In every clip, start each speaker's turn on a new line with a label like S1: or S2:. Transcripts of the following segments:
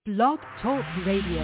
S1: Blog Talk Radio.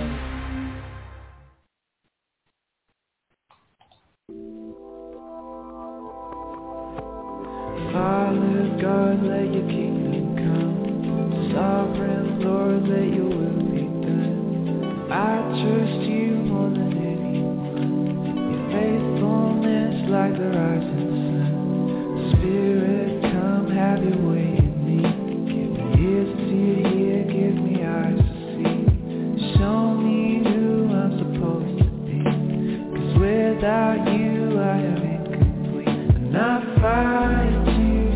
S2: Father God, let your kingdom come. Sovereign Lord, let your will be done. I trust you more than anyone. Your faithfulness like the rising sun. Spirit, come have your way in me. Give me ears to hear, give me eyes to see. Show me who I'm supposed to be. 'Cause without you I am incomplete. And I find you,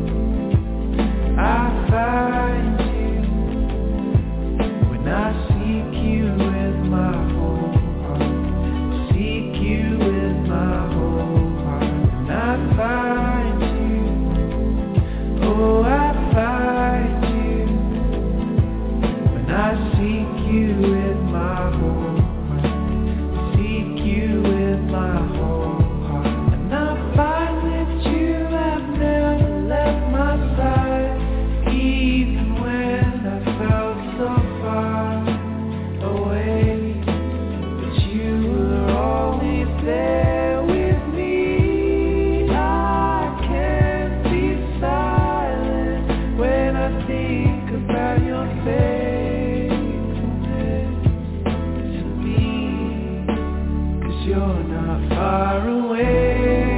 S2: I find you, when I seek you with my whole heart, seek you with my whole heart, and I find you, oh I find you, when I seek you with my whole heart, seek you with my whole heart, and I find that you have never left my side. Even when I felt so far away, but you were always there with me. I can't be silent when I think about your faithfulness to me. 'Cause you're not far away.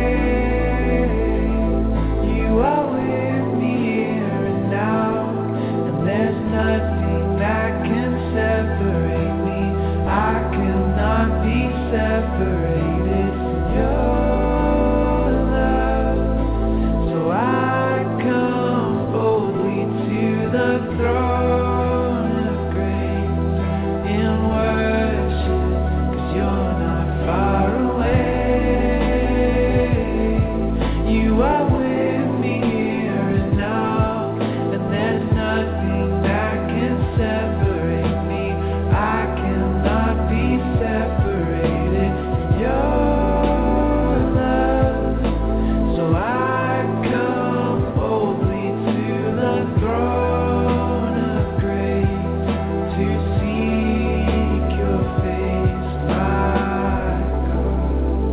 S2: You are with me here and now, and there's nothing that can separate me. I cannot be separated from your love. So I come boldly to the throne of grace in worship, 'cause you're not far away. You are with me here and now, and there's nothing that can separate me. I cannot be separated from your love. So I come boldly to the throne of grace to seek your face, my God.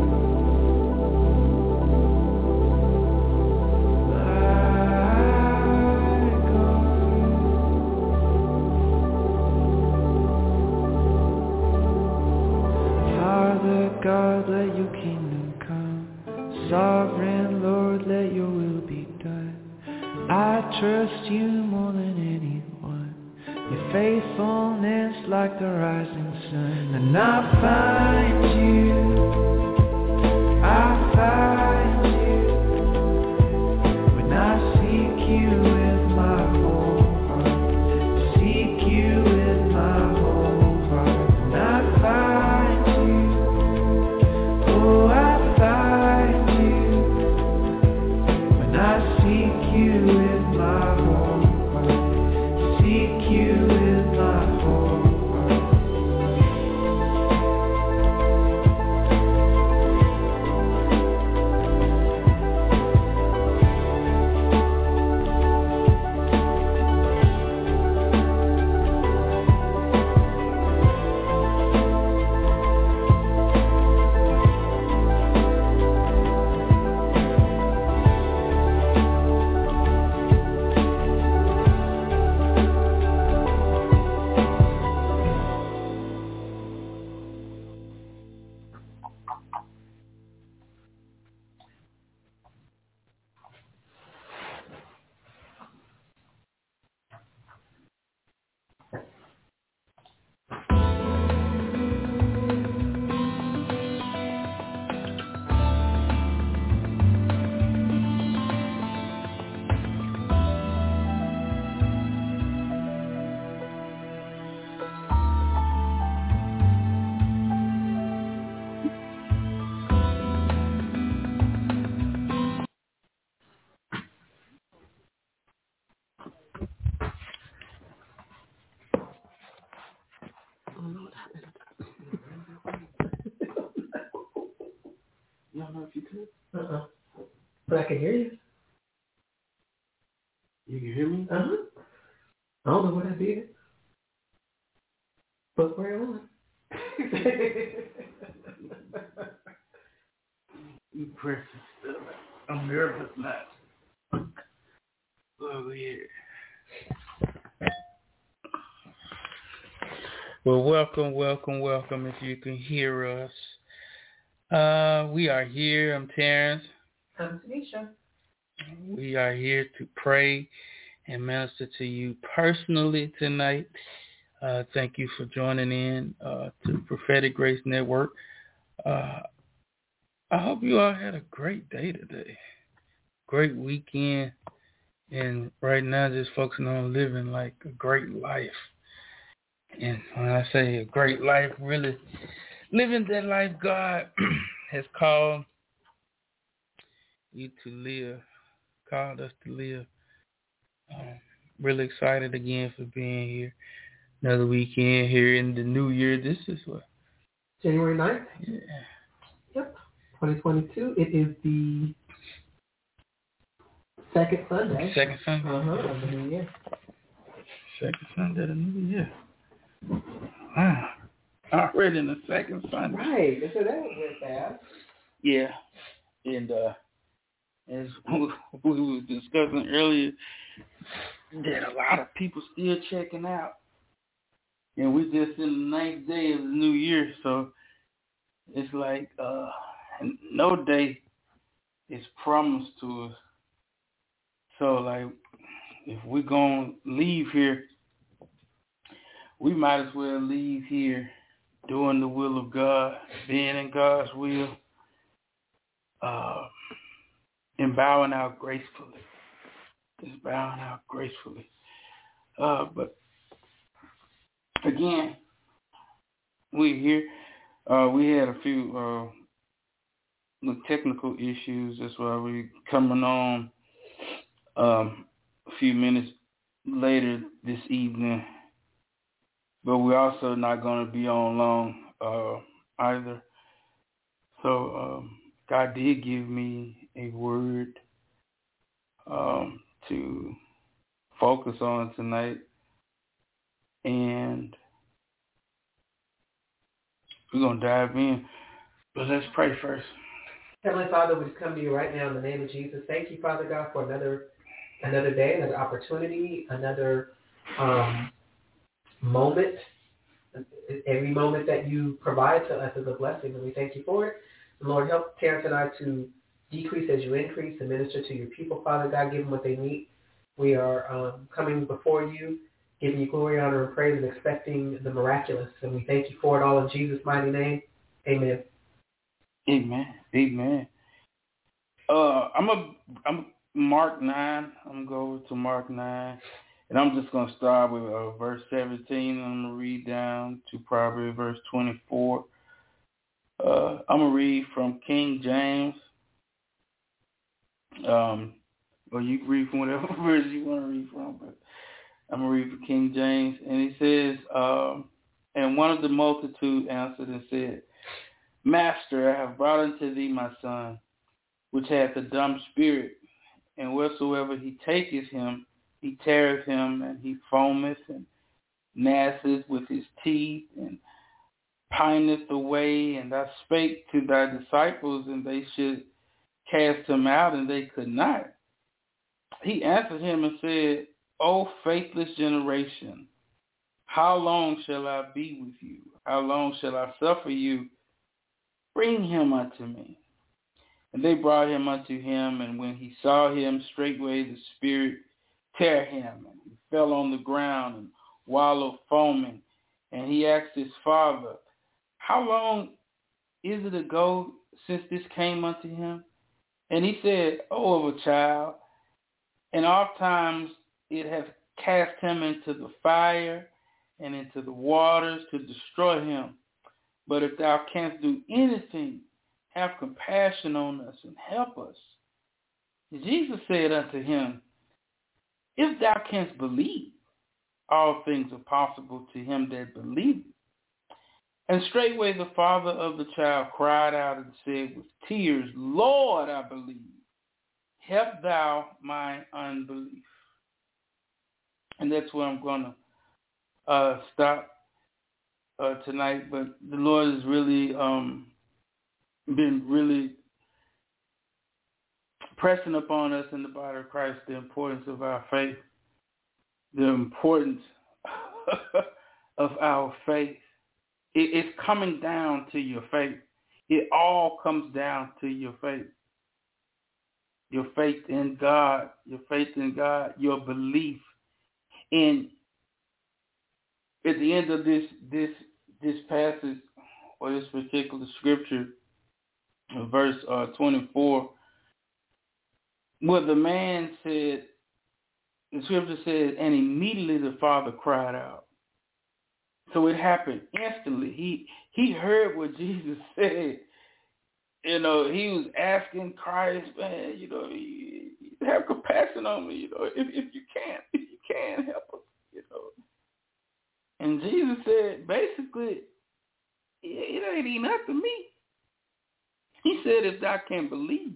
S2: Father God, let your kingdom come. Sovereign Lord, let your will be done. I trust you more than anyone. Your faithfulness like the rising sun. And I find you, I find you, when I seek you with my whole heart, seek you with my whole heart, and I find you, oh I find you, when I seek you with my whole heart, seek you with my whole heart.
S3: You don't know if you could? But I can hear you. You can hear me? I don't know what I did. But where am I?
S1: You precious still. I'm nervous now. Over here. Well, welcome if you can hear us. We are here. I'm Terrence.
S3: I'm Tanisha.
S1: We are here to pray and minister to you personally tonight. Thank you for joining in to Prophetic Grace Network. I hope you all had a great day today. Great weekend. And right now just focusing on living like a great life. And when I say a great life, really living that life God has called you to live, called us to live. Really excited again for being here. Another weekend here in the new year. This is what?
S3: January 9th?
S1: Yeah.
S3: Yep. 2022. It is the second Sunday.
S1: Second Sunday?
S3: Of the new year.
S1: Second Sunday of the new year. Wow. Already in the second Sunday.
S3: Right. So that went fast.
S1: Yeah. And as we were discussing earlier, that a lot of people still checking out. And we're just in the 9th day of the new year, so it's like no day is promised to us. So, like, if we're going to leave here, we might as well leave here doing the will of God, being in God's will, and bowing out gracefully. Just bowing out gracefully. But, again, we're here. We had a few technical issues. That's why we're coming on a few minutes later this evening. But we're also not going to be on long either. So God did give me a word to focus on tonight. And we're going to dive in. But let's pray first.
S3: Heavenly Father, we come to you right now in the name of Jesus. Thank you, Father God, for another day, another opportunity, another moment. Every moment that you provide to us is a blessing, and we thank you for it. And Lord, help Terrence and I to decrease as you increase and minister to your people, Father God. Give them what they need. We are coming before you, giving you glory, honor, and praise, and expecting the miraculous. And we thank you for it all in Jesus' mighty name. Amen.
S1: Amen. Amen. I'm Mark 9. I'm going to go over to Mark 9. And I'm just going to start with verse 17. I'm going to read down to probably verse 24. I'm going to read from King James. Or you can read from whatever verse you want to read from. But I'm going to read from King James. And he says, and one of the multitude answered and said, Master, I have brought unto thee my son, which hath a dumb spirit, and wheresoever he taketh him, he teareth him, and he foameth and gnasheth with his teeth, and pineth away. And I spake to thy disciples, and they should cast him out, and they could not. He answered him and said, O faithless generation, how long shall I be with you? How long shall I suffer you? Bring him unto me. And they brought him unto him, and when he saw him, straightway the spirit tear him, and he fell on the ground and wallowed foaming. And he asked his father, How long is it ago since this came unto him? And he said, O of a child, and oft times it hath cast him into the fire and into the waters to destroy him. But if thou canst do anything, have compassion on us and help us. And Jesus said unto him, If thou canst believe, all things are possible to him that believeth. And straightway the father of the child cried out and said with tears, Lord, I believe. Help thou my unbelief. And that's where I'm going to stop. tonight, but the Lord has really been really pressing upon us in the body of Christ the importance of our faith, the importance of our faith. It's coming down to your faith. It all comes down to your faith. Your faith in God, your belief. And at the end of this passage, or this particular scripture, verse 24, what the man said, the scripture says, and immediately the father cried out. So it happened instantly. He heard what Jesus said. You know, he was asking Christ, man, you know, have compassion on me, you know, if you can help us, you know. And Jesus said, basically, it ain't enough to me. He said, if thou can believe,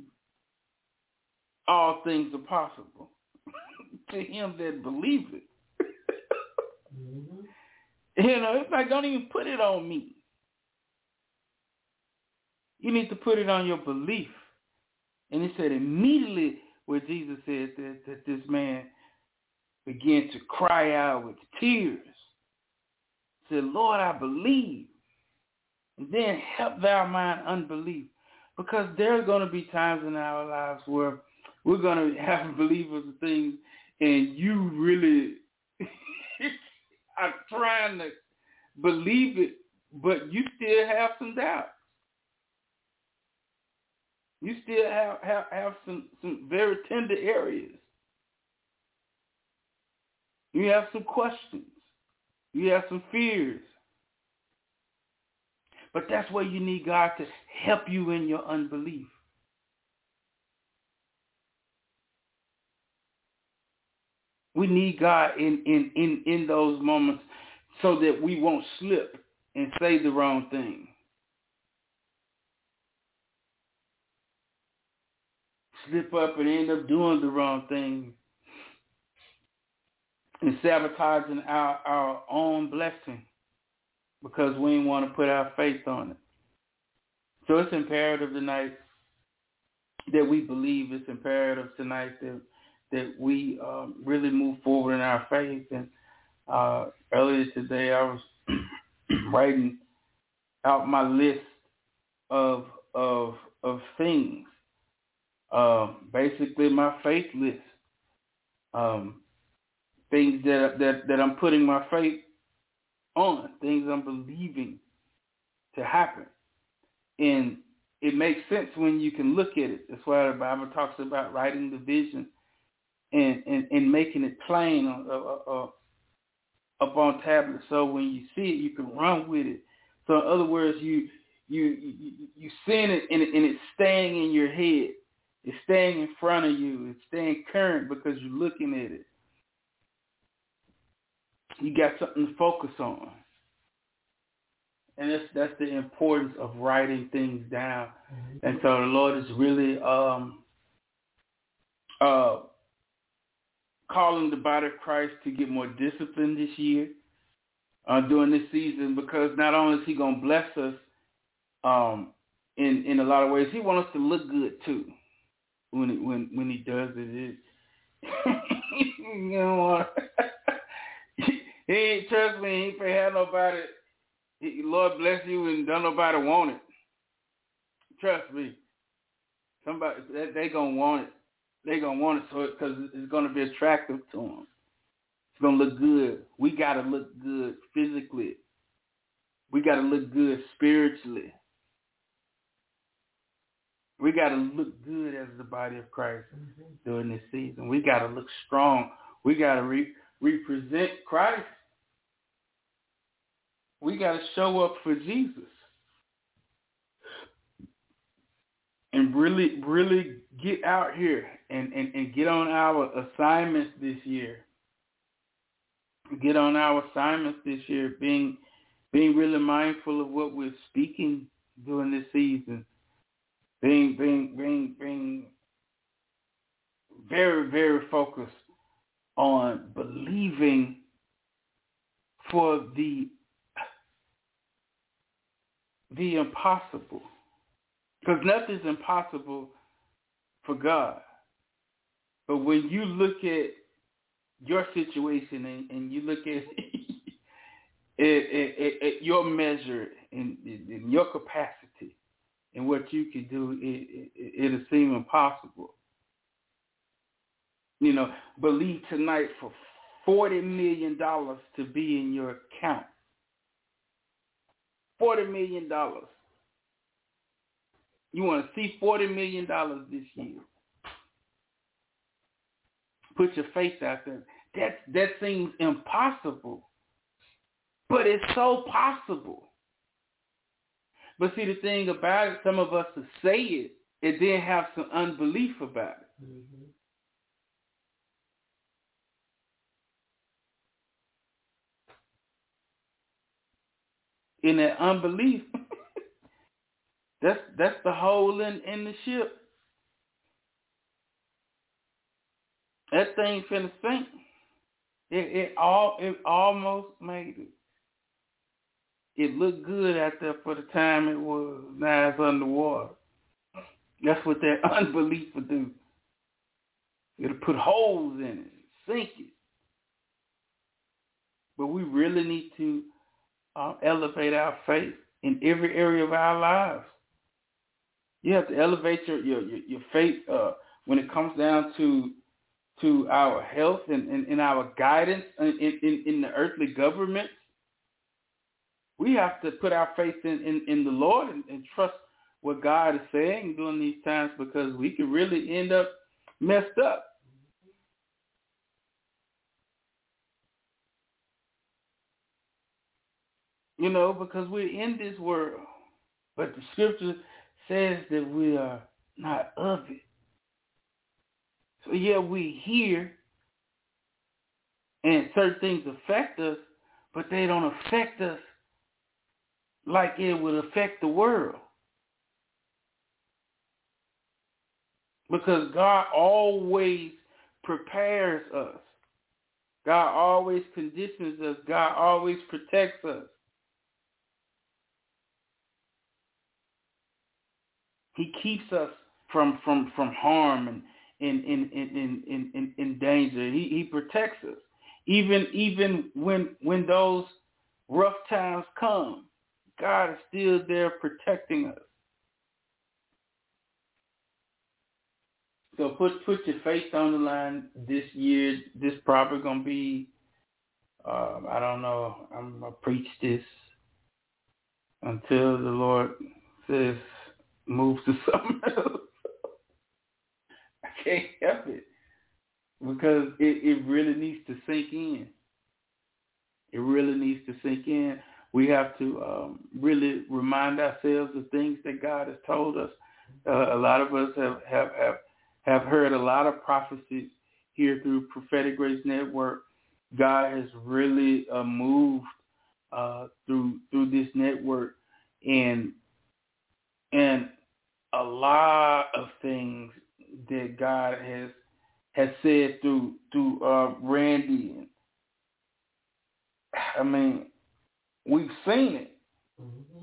S1: all things are possible to him that believeth.
S3: Mm-hmm.
S1: You know, it's like, don't even put it on me. You need to put it on your belief. And he said immediately where Jesus said that this man began to cry out with tears. He said, Lord, I believe. And then help thou mine unbelief. Because there are going to be times in our lives where we're going to have believers of things and you really are trying to believe it, but you still have some doubts. You still have some very tender areas. You have some questions. You have some fears. But that's where you need God to help you in your unbelief. We need God in those moments so that we won't slip and say the wrong thing. Slip up and end up doing the wrong thing and sabotaging our own blessing because we didn't want to put our faith on it. So it's imperative tonight that we believe. It's imperative tonight that we really move forward in our faith. And earlier today I was writing out my list of things. Basically my faith list. Things that I'm putting my faith on, things I'm believing to happen. And it makes sense when you can look at it. That's why the Bible talks about writing the vision and making it plain up on tablets. So when you see it, you can run with it. So in other words, you seeing it and it's staying in your head. It's staying in front of you. It's staying current because you're looking at it. You got something to focus on. And that's the importance of writing things down. Mm-hmm. And so the Lord is really calling the body of Christ to get more disciplined this year during this season, because not only is he going to bless us in a lot of ways, he wants us to look good too when he does it. You know, he ain't, trust me, he ain't had nobody. Lord bless you and don't nobody want it. Trust me. Somebody, they going to want it. They going to want it so because it's going to be attractive to them. It's going to look good. We got to look good physically. We got to look good spiritually. We got to look good as the body of Christ during this season. We got to look strong. We got to represent Christ. We got to show up for Jesus and really, really get out here and get on our assignments this year. Get on our assignments this year, being really mindful of what we're speaking during this season. Being very, very focused on believing for the the impossible. Because nothing's impossible for God. But when you look at your situation and you look at your measure and your capacity and what you can do, it'll seem impossible. You know, believe tonight for $40 million to be in your account. $40 million. You want to see $40 million this year. Put your faith out there. That seems impossible. But it's so possible. But see, the thing about it, some of us will say it and then have some unbelief about it.
S3: Mm-hmm.
S1: In that unbelief, that's the hole in the ship. That thing finna sink. It almost made it. It looked good out there for the time it was. Now it's underwater. That's what that unbelief will do. It'll put holes in it, sink it. But we really need to elevate our faith in every area of our lives. You have to elevate your faith when it comes down to our health and our guidance in the earthly government. We have to put our faith in the Lord and trust what God is saying during these times, because we can really end up messed up. You know, because we're in this world, but the scripture says that we are not of it. So yeah, we hear, and certain things affect us, but they don't affect us like it would affect the world. Because God always prepares us. God always conditions us. God always protects us. He keeps us from harm and in danger. He protects us. Even when those rough times come, God is still there protecting us. So put your faith on the line this year. This probably gonna be I don't know. I'm gonna preach this until the Lord says move to something else. I can't help it, because it really needs to sink in. It really needs to sink in. We have to really remind ourselves of things that God has told us. A lot of us have heard a lot of prophecies here through Prophetic Grace Network. God has really moved through this network, and a lot of things that God has said through Randy. And I mean, we've seen it.
S3: Mm-hmm.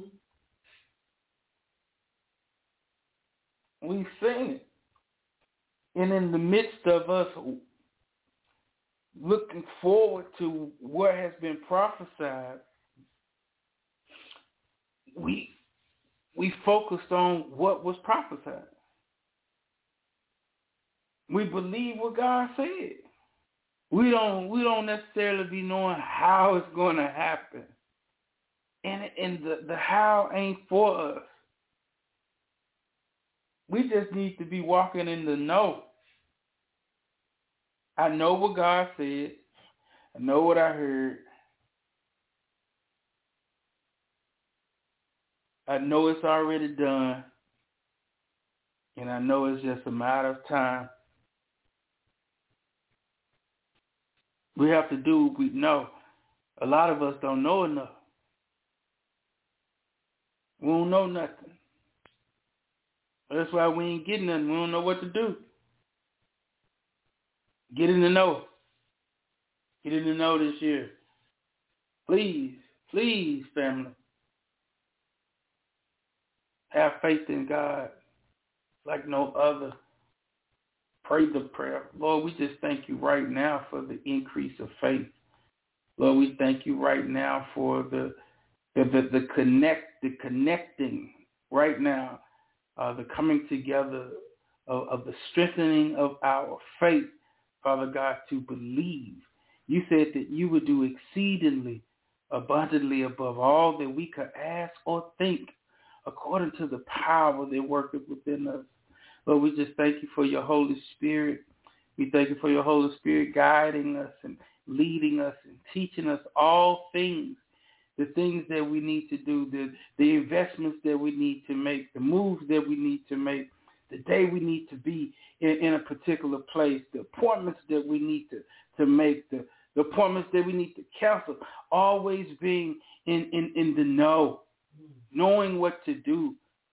S1: We've seen it. And in the midst of us looking forward to what has been prophesied, we focused on what was prophesied. We believe what God said. We don't necessarily be knowing how it's going to happen. And the how ain't for us. We just need to be walking in the know. I know what God said. I know what I heard. I know it's already done. And I know it's just a matter of time. We have to do what we know. A lot of us don't know enough. We don't know nothing. That's why we ain't getting nothing. We don't know what to do. Get in the know. Get in the know this year. Please, family. Have faith in God like no other. Pray the prayer. Lord, we just thank you right now for the increase of faith. Lord, we thank you right now for the connecting right now, the coming together of the strengthening of our faith, Father God, to believe. You said that you would do exceedingly abundantly above all that we could ask or think, according to the power that worketh within us. Lord, we just thank you for your Holy Spirit. We thank you for your Holy Spirit guiding us and leading us and teaching us all things, the things that we need to do, the investments that we need to make, the moves that we need to make, the day we need to be in a particular place, the appointments that we need to make, the appointments that we need to cancel, always being in the know, knowing what to do.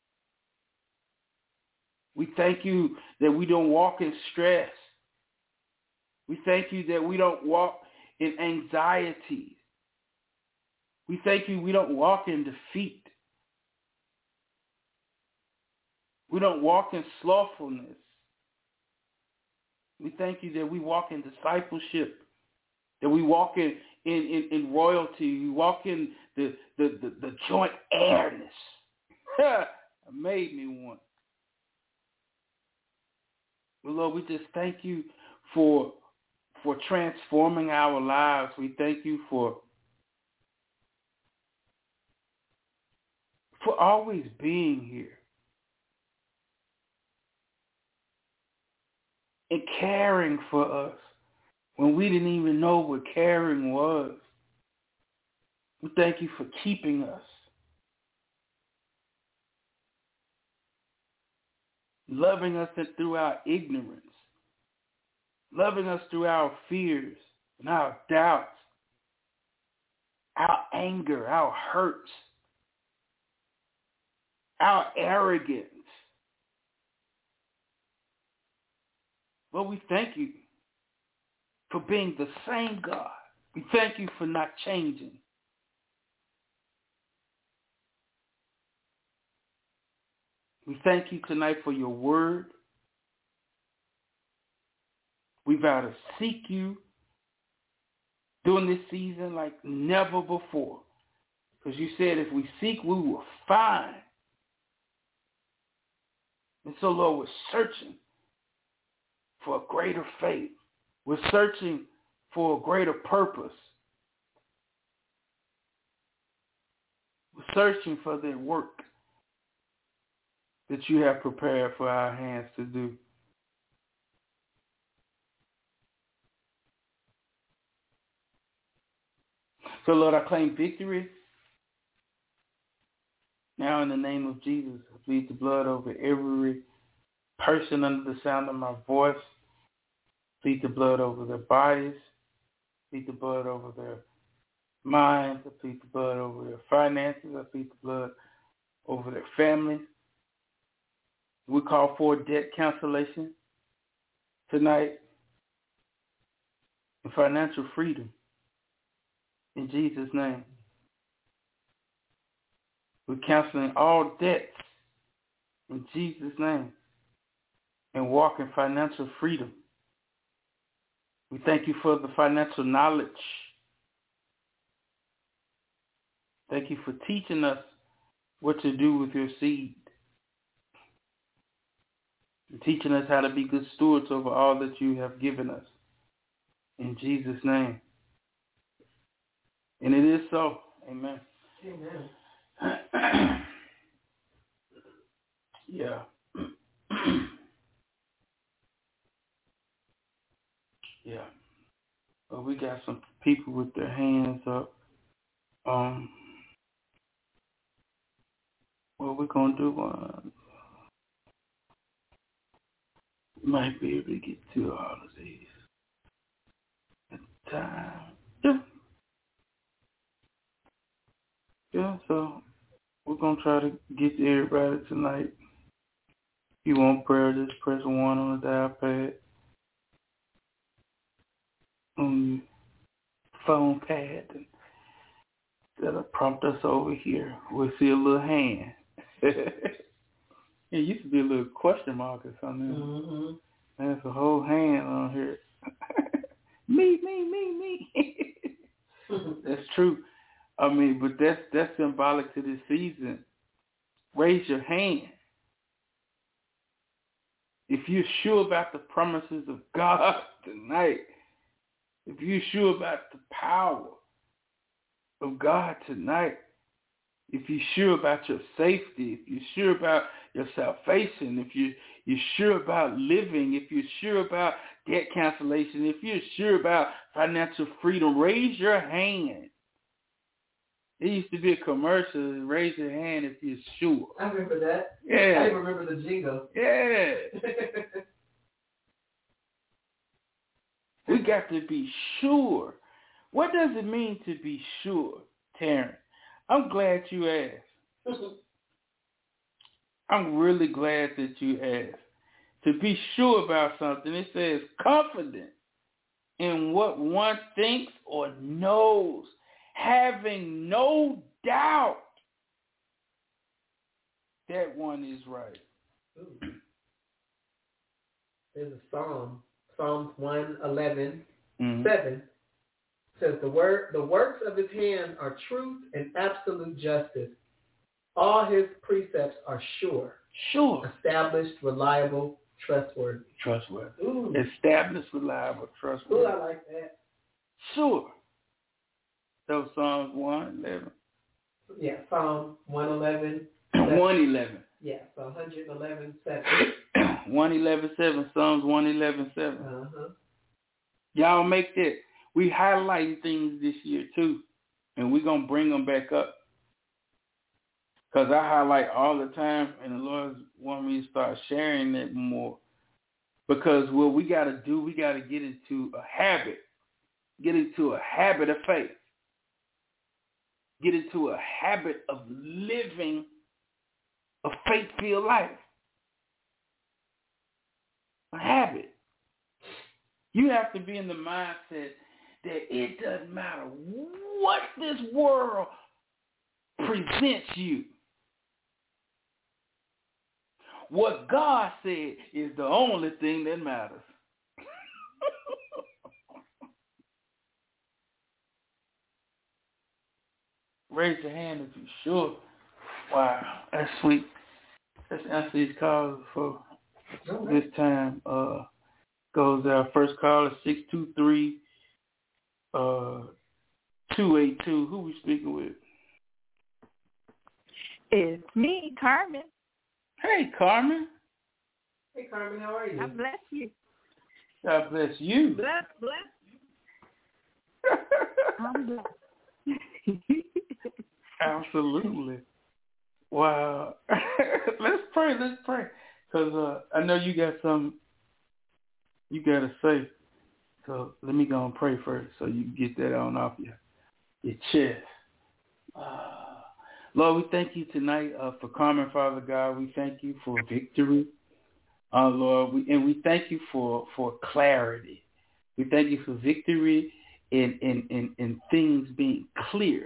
S1: We thank you that we don't walk in stress. We thank you that we don't walk in anxiety. We thank you we don't walk in defeat. We don't walk in slothfulness. We thank you that we walk in discipleship, that we walk in royalty. We walk in the joint heirness. It made me one. Well, Lord, we just thank you for transforming our lives. We thank you for always being here and caring for us when we didn't even know what caring was. We thank you for keeping us, loving us through our ignorance, loving us through our fears and our doubts, our anger, our hurts, our arrogance. Well, we thank you for being the same God. We thank you for not changing. We thank you tonight for your word. We vow to seek you during this season like never before. Because you said if we seek, we will find. And so, Lord, we're searching for a greater faith. We're searching for a greater purpose. We're searching for the work that you have prepared for our hands to do. So, Lord, I claim victory. Now, in the name of Jesus, I plead the blood over every person under the sound of my voice. Plead the blood over their bodies. Plead the blood over their minds. I plead the blood over their finances. I plead the blood over their families. We call for debt cancellation tonight and financial freedom in Jesus' name. We're canceling all debts in Jesus' name and walk in financial freedom. We thank you for the financial knowledge. Thank you for teaching us what to do with your seed. And teaching us how to be good stewards over all that you have given us. In Jesus' name. And it is so. Amen.
S3: Amen.
S1: Yeah. Yeah. Well, we got some people with their hands up. What we're going to do, might be able to get to all of these at the time. Yeah. Yeah, so we're going to try to get to everybody tonight. If you want prayer, just press 1 on the dial pad. On your phone pad. And that'll prompt us over here. We'll see a little hand. It used to be a little question mark or something.
S3: Mm-hmm.
S1: There's a whole hand on here. me. That's true. I mean, but that's symbolic to this season. Raise your hand. If you're sure about the promises of God tonight, if you're sure about the power of God tonight, if you're sure about your safety, if you're sure about your salvation, if you're sure about living, if you're sure about debt cancellation, if you're sure about financial freedom, raise your hand. It used to be a commercial, raise your hand if you're sure.
S3: I remember that.
S1: Yeah.
S3: I even remember the jingle.
S1: Yeah. We got to be sure. What does it mean to be sure, Terrence? I'm glad you asked. I'm really glad that you asked. To be sure about something, it says confident in what one thinks or knows, having no doubt that one is right.
S3: Ooh. There's a psalm, Psalms 111, 7, says the works of his hand are truth and absolute justice. All his precepts are sure, established, reliable, trustworthy. Ooh.
S1: Established, reliable, trustworthy.
S3: Ooh, I like that.
S1: Sure. So Psalms 111.
S3: Yeah, Psalm 111.
S1: 111.
S3: Yeah, so 111, 7.
S1: 111.7, Psalms 111.7.
S3: Uh-huh.
S1: Y'all make that. We highlighting things this year too, and we're going to bring them back up. Because I highlight all the time, and the Lord wants me to start sharing it more. Because what we got to do, we got to get into a habit. Get into a habit of faith. Get into a habit of living a faith-filled life. A habit. You have to be in the mindset that it doesn't matter what this world presents you. What God said is the only thing that matters. Raise your hand if you're sure. Wow, that's sweet. Let's answer these calls before this time goes out. First call is 623-282. Who we speaking with?
S4: It's me, Carmen.
S1: Hey, Carmen.
S3: Hey, Carmen, how are you?
S4: God bless you.
S1: God bless you.
S4: Bless. I'm blessed.
S1: Absolutely. Wow. Let's pray. Because I know you got something you got to say. So let me go and pray first so you can get that on off your chest. Lord, we thank you tonight for Carmen, Father God. We thank you for victory. Lord, we thank you for clarity. We thank you for victory in things being clear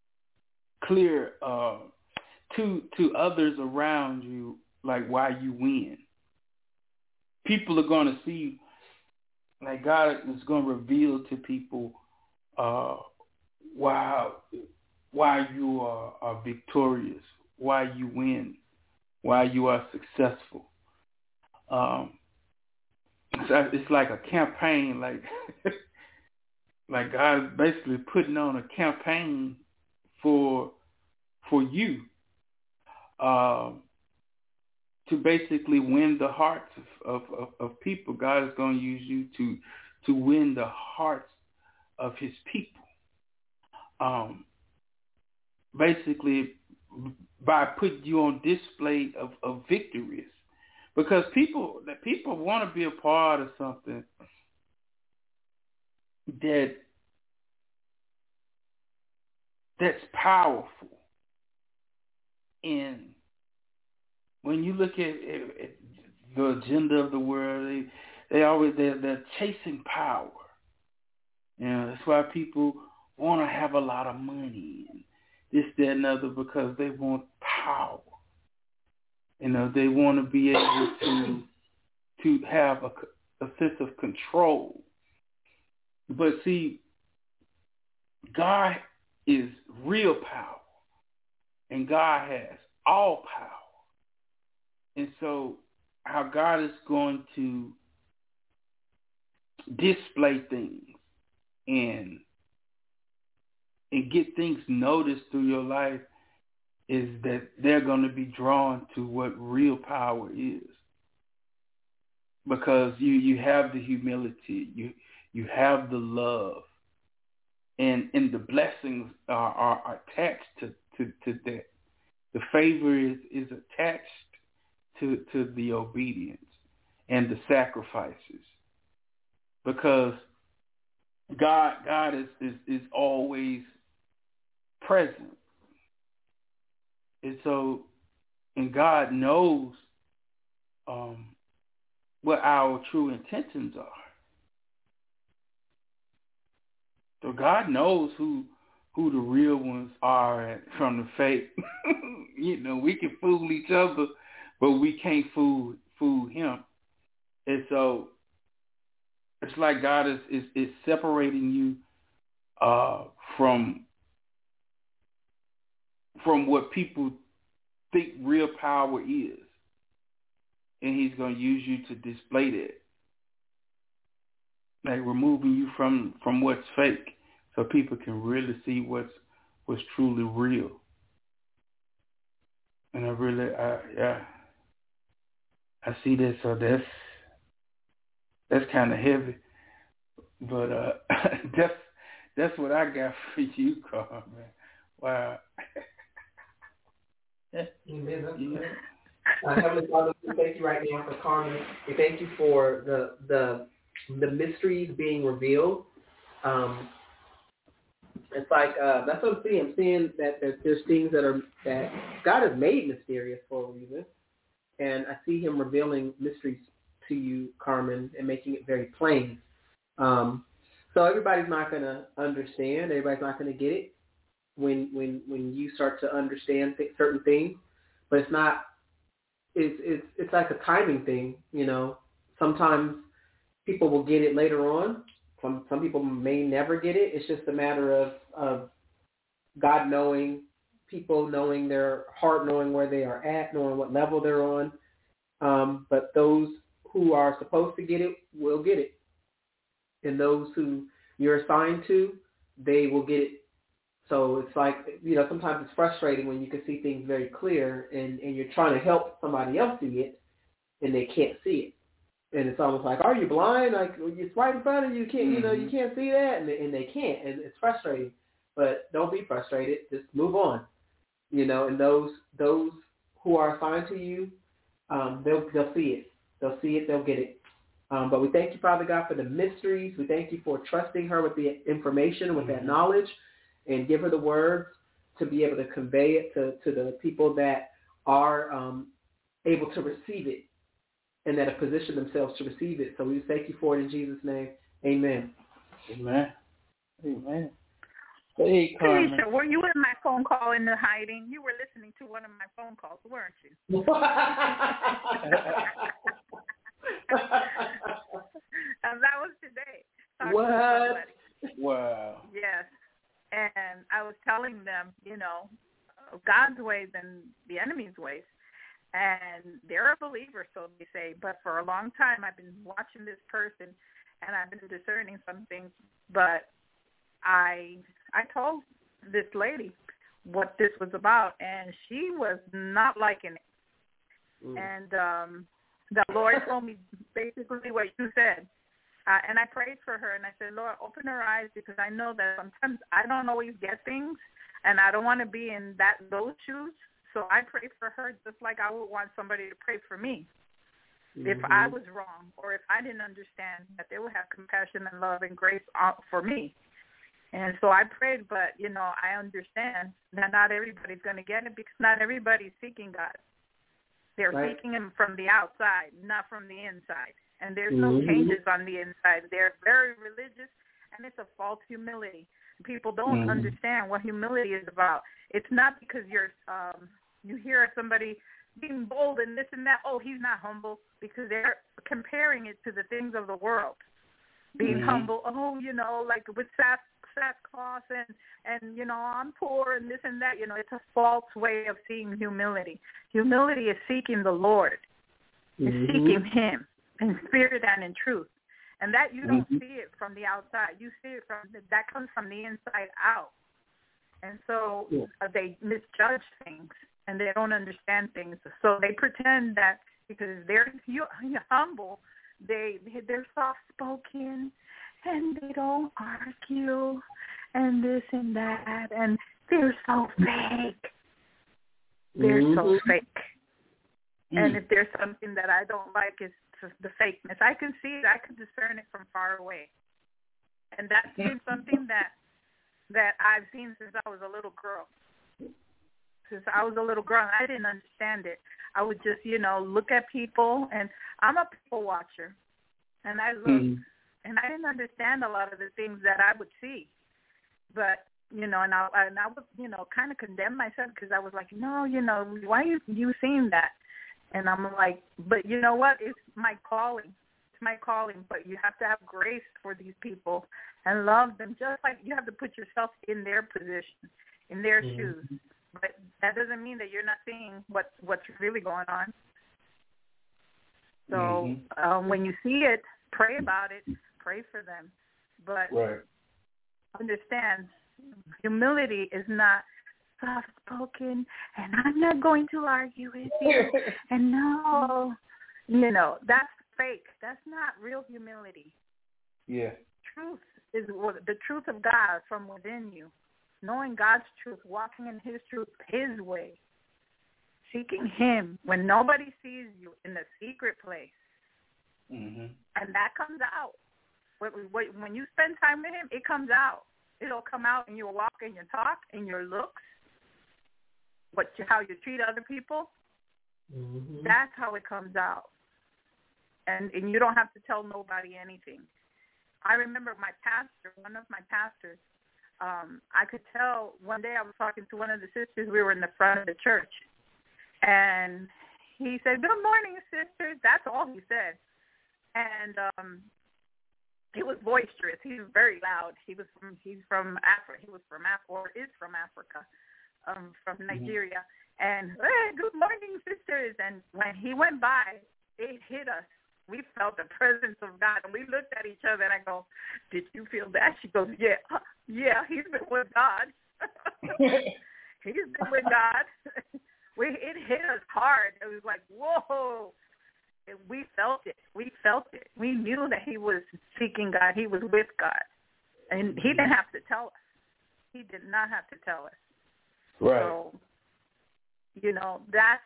S1: to others around you, like why you win. People are going to see, like God is going to reveal to people why you are victorious, why you win, why you are successful. It's like a campaign, like God is basically putting on a campaign for you to basically win the hearts of people. God is going to use you to win the hearts of his people. Basically by putting you on display of victories. Because people want to be a part of something that's powerful. And when you look at the agenda of the world, they're chasing power. You know, that's why people want to have a lot of money and this, that, and other, because they want power. They want to be able to have a sense of control. But see, God is real power, and God has all power. And so how God is going to display things and get things noticed through your life is that they're going to be drawn to what real power is. Because you have the humility, you have the love, and the blessings are attached to that. The favor is attached to the obedience and the sacrifices. Because God is always present. And God knows what our true intentions are. So God knows who the real ones are from the fake. We can fool each other, but we can't fool him. And so it's like God is separating you from what people think real power is. And he's going to use you to display that. Like removing you from what's fake so people can really see what's truly real. And I see that, so that's kind of heavy. But that's what I got for you, Carl, man. Wow.
S3: Amen. Heavenly Father, we thank you right now for Carmen. We thank you for the mysteries being revealed. It's like that's what I'm seeing. I'm seeing that there's things that God has made mysterious for a reason, and I see Him revealing mysteries to you, Carmen, and making it very plain. So everybody's not going to understand. Everybody's not going to get it when you start to understand certain things, but it's not. It's like a timing thing, Sometimes people will get it later on. Some people may never get it. It's just a matter of God knowing, people knowing their heart, knowing where they are at, knowing what level they're on. But those who are supposed to get it will get it. And those who you're assigned to, they will get it. So it's like, sometimes it's frustrating when you can see things very clear and you're trying to help somebody else see it and they can't see it. And it's almost like, are you blind? Like, it's right in front of you. Can't, you can't see that? And they can't. And it's frustrating. But don't be frustrated. Just move on. And those who are assigned to you, they'll see it. They'll see it. They'll get it. But we thank you, Father God, for the mysteries. We thank you for trusting her with the information, with that knowledge, and give her the words to be able to convey it to the people that are able to receive it and that have positioned themselves to receive it. So we thank you for it in Jesus' name. Amen.
S1: Amen. Amen. Hey, Carmen.
S4: Tanisha, were you in my phone call in the hiding? You were listening to one of my phone calls, weren't you? And that was today.
S3: What?
S1: Wow.
S4: Yes. And I was telling them, God's ways and the enemy's ways. And they're a believer, so they say. But for a long time, I've been watching this person, and I've been discerning some things. But I told this lady what this was about, and she was not liking it. And the Lord told me basically what you said. And I prayed for her, and I said, Lord, open her eyes, because I know that sometimes I don't always get things, and I don't want to be in those shoes. So I prayed for her just like I would want somebody to pray for me. If I was wrong or if I didn't understand, that they would have compassion and love and grace for me. And so I prayed, but, I understand that not everybody's going to get it, because not everybody's seeking God. They're seeking Him from the outside, not from the inside. And there's no changes on the inside. They're very religious, and it's a false humility. People don't understand what humility is about. It's not because you're you hear somebody being bold and this and that, oh, he's not humble, because they're comparing it to the things of the world. Being humble, oh, you know, like with sackcloth and, you know, I'm poor and this and that. You know, it's a false way of seeing humility. Humility is seeking the Lord. It's seeking him in spirit and in truth. And that you don't see it from the outside. You see it that comes from the inside out. And so they misjudge things and they don't understand things. So they pretend that because they're humble, they're soft-spoken and they don't argue and this and that, and they're so fake. They're so fake. And if there's something that I don't like, it's the fakeness. I can see it. I can discern it from far away. And that's been something that I've seen since I was a little girl. Since I was a little girl, and I didn't understand it. I would just, you know, look at people, and I'm a people watcher. And I looked, and I didn't understand a lot of the things that I would see. But, you know, and I would, you know, kind of condemn myself because I was like, no, you know, why are you seeing that? And I'm like, but you know what? It's my calling. It's my calling. But you have to have grace for these people and love them, just like you have to put yourself in their position, in their shoes. But that doesn't mean that you're not seeing what's really going on. So when you see it, pray about it. Pray for them. But understand, humility is not soft-spoken, and I'm not going to argue with you. And no, you know, that's fake. That's not real humility. Yeah. Truth is the truth of God from within you. Knowing God's truth, walking in his truth, his way, seeking him when nobody sees you in the secret place. And that comes out. When you spend time with him, it comes out. It'll come out in your walk and your talk and your looks, how you treat other people. That's how it comes out. And you don't have to tell nobody anything. I remember my pastor, one of my pastors, I could tell one day I was talking to one of the sisters. We were in the front of the church. And he said, "Good morning, sisters." That's all he said. And he was boisterous. He was very loud. He's from Africa. He was from Africa, or is from Africa, from Nigeria. And, hey, good morning, sisters. And when he went by, it hit us. We felt the presence of God, and we looked at each other, and I go, "Did you feel that?" She goes, yeah, he's been with God. He's been with God. It hit us hard. It was like, whoa. We felt it. We knew that he was seeking God. He was with God. And he didn't have to tell us. He did not have to tell us. Right. So, you know, that's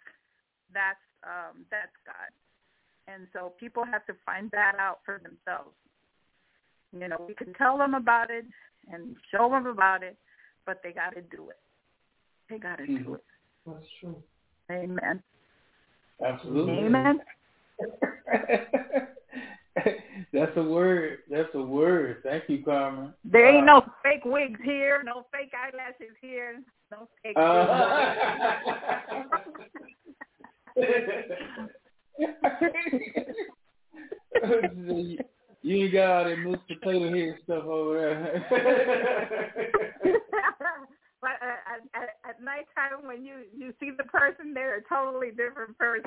S4: God. And so people have to find that out for themselves. You know, we can tell them about it and show them about it, but they got to do it. They got to do it.
S3: That's true.
S4: Amen.
S1: Absolutely.
S4: Amen.
S1: That's a word. Thank you, Carmen.
S4: There ain't no fake wigs here, no fake eyelashes here, no fake
S1: You ain't got all that Mr. Potato Head stuff over there.
S4: But at nighttime, when you see the person, they're a totally different person.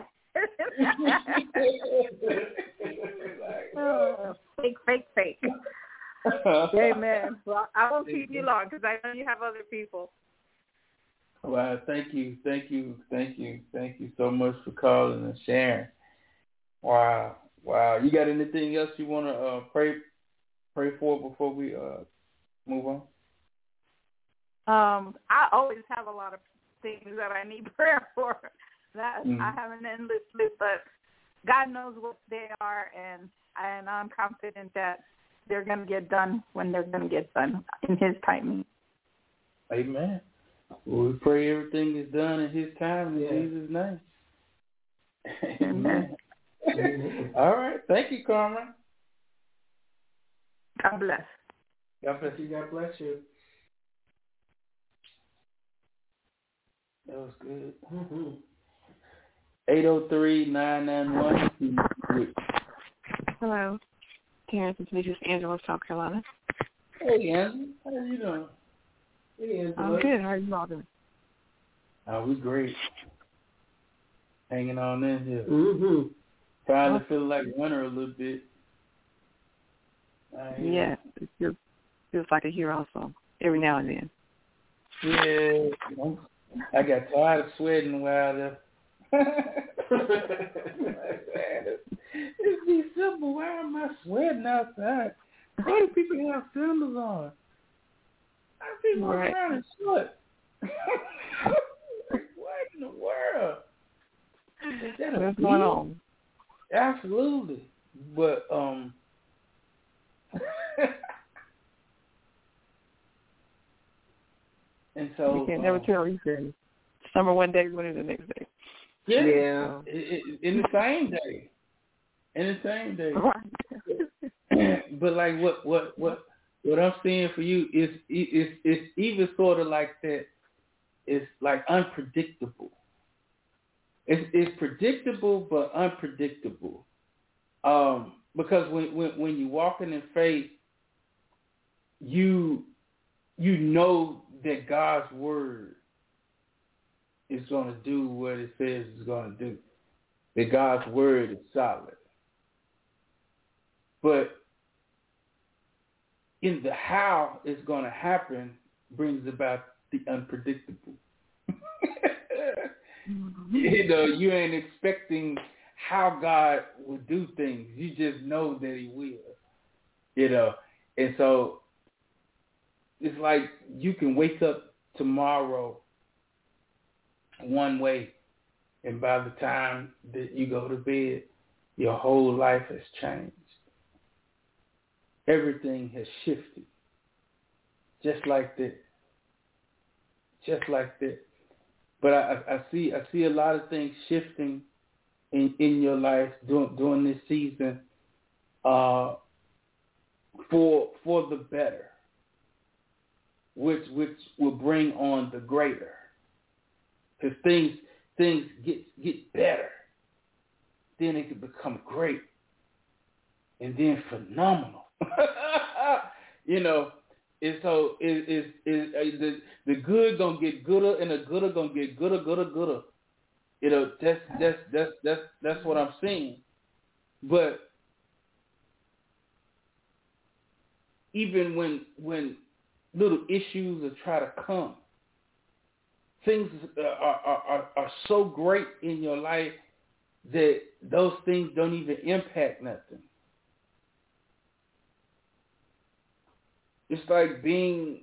S4: Fake. Amen. Well, I won't keep you long because I know you have other people.
S1: Well, thank you so much for calling and sharing. Wow. You got anything else you want to pray for before we move on?
S4: I always have a lot of things that I need prayer for. I have an endless list, but God knows what they are, and I'm confident that they're going to get done when they're going to get done in his timing.
S1: Amen. Well, we pray everything is done in his time in Jesus' name. Amen. All right. Thank you, Carmen.
S4: God bless.
S3: God bless you. God bless you.
S1: That was good.
S3: Mm-hmm.
S1: 803-991.
S5: Hello. Terrence, it's me, just Angela, South Carolina.
S1: Hey, Angela. How you doing?
S3: Hey, Angela.
S5: I'm good. How are you all doing?
S1: Oh, we great. Hanging on in here.
S3: Mm-hmm.
S1: Trying to feel like winter a little bit.
S5: Yeah, it feels like a hero also, every now and then.
S1: Yeah. I got tired of sweating while there. It's December. Why am I sweating outside? Why do people have sandals on? I see people around in shorts. What in the world? Is that
S5: What's going on?
S1: Absolutely. But and so
S5: you can never tell. You say summer one day, winter the next day.
S1: Yeah. In the same day. Right. But like what I'm saying for you is it's even sort of like that. It's like unpredictable. It's predictable but unpredictable. Because when you're walking in faith, you know that God's word is going to do what it says it's going to do. That God's word is solid. But in the how it's going to happen brings about the unpredictable. You know, you ain't expecting how God will do things. You just know that he will. You know, and so it's like you can wake up tomorrow one way, and by the time that you go to bed, your whole life has changed. Everything has shifted. Just like that. But I see a lot of things shifting in your life during this season for the better, which will bring on the greater. Because things get better, then it can become great, and then phenomenal. You know. And so the good gonna get gooder, and the gooder gonna get gooder. You know, that's what I'm seeing. But even when little issues are try to come, things are so great in your life that those things don't even impact nothing. It's like being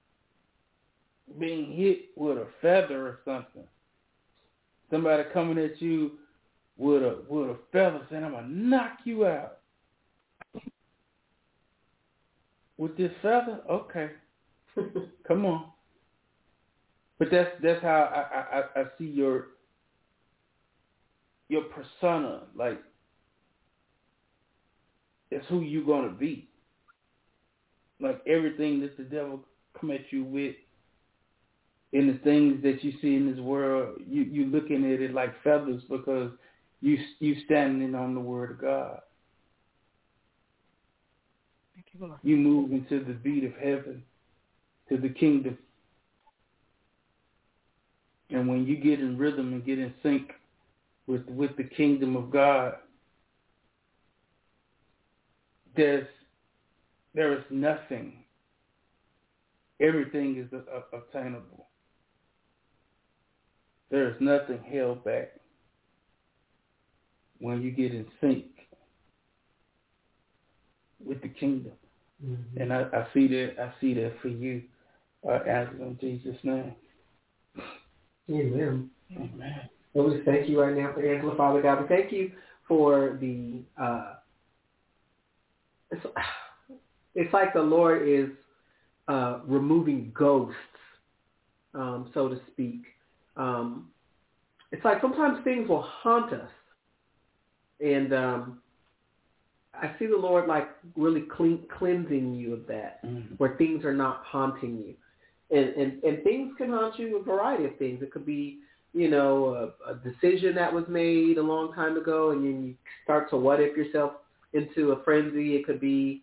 S1: hit with a feather or something. Somebody coming at you with a feather saying, "I'm gonna knock you out." With this feather, okay, come on. But that's how I see your persona. Like, it's who you're gonna be. Like everything that the devil come at you with, and the things that you see in this world, you looking at it like feathers because you standing on the word of God. You move into the beat of heaven, to the kingdom. And when you get in rhythm and get in sync with the kingdom of God, there is nothing. Everything is obtainable. There is nothing held back when you get in sync with the kingdom. Mm-hmm. And I see that for you, Angela, in Jesus' name.
S3: Amen.
S1: Amen.
S3: Well, we thank you right now for Angela, Father God. We thank you for the. It's like the Lord is removing ghosts, so to speak. It's like sometimes things will haunt us, and I see the Lord like really cleansing you of that, where things are not haunting you. And things can haunt you, a variety of things. It could be, a decision that was made a long time ago, and then you start to what if yourself into a frenzy. It could be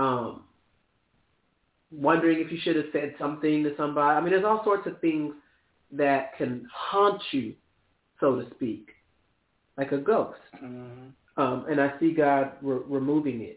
S3: wondering if you should have said something to somebody. I mean, there's all sorts of things that can haunt you, so to speak, like a ghost. Mm-hmm. And I see God removing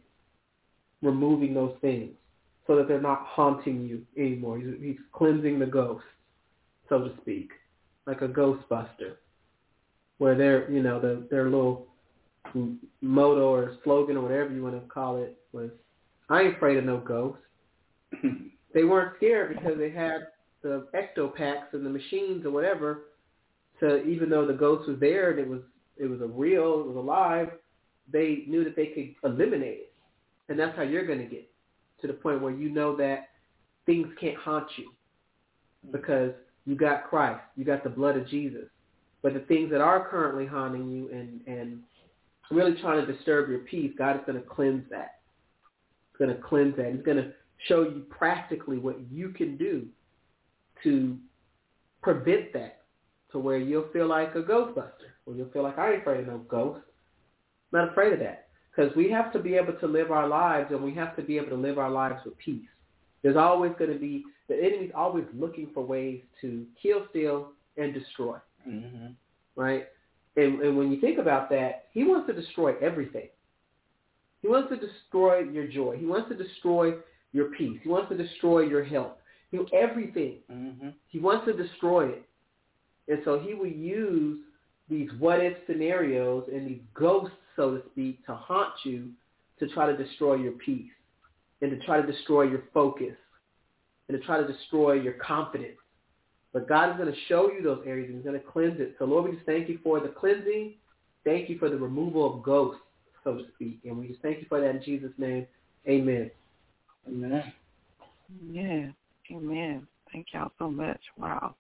S3: those things so that they're not haunting you anymore. He's cleansing the ghost, so to speak, like a Ghostbuster, where their little motto or slogan or whatever you want to call it was, "I ain't afraid of no ghosts." They weren't scared because they had the ectopacks and the machines or whatever. So even though the ghost was there and it was real, it was alive, they knew that they could eliminate it. And that's how you're going to get to the point where you know that things can't haunt you because you got Christ, you got the blood of Jesus. But the things that are currently haunting you and really trying to disturb your peace, God is going to cleanse that. He's going to cleanse that. He's going to show you practically what you can do to prevent that, to where you'll feel like a Ghostbuster, or you'll feel like, I ain't afraid of no ghost. I'm not afraid of that. Because we have to be able to live our lives, and we have to be able to live our lives with peace. There's always going to be, the enemy's always looking for ways to kill, steal, and destroy. Mm-hmm. Right? And when you think about that, he wants to destroy everything. He wants to destroy your joy. He wants to destroy your peace. He wants to destroy your health. Everything. Mm-hmm. He wants to destroy it. And so he will use these what-if scenarios and these ghosts, so to speak, to haunt you, to try to destroy your peace and to try to destroy your focus and to try to destroy your confidence. But God is going to show you those areas and he's going to cleanse it. So, Lord, we just thank you for the cleansing. Thank you for the removal of ghosts, so to speak. And we just thank you for that in Jesus' name. Amen.
S1: Amen.
S5: Yeah. Amen. Thank y'all so much. Wow.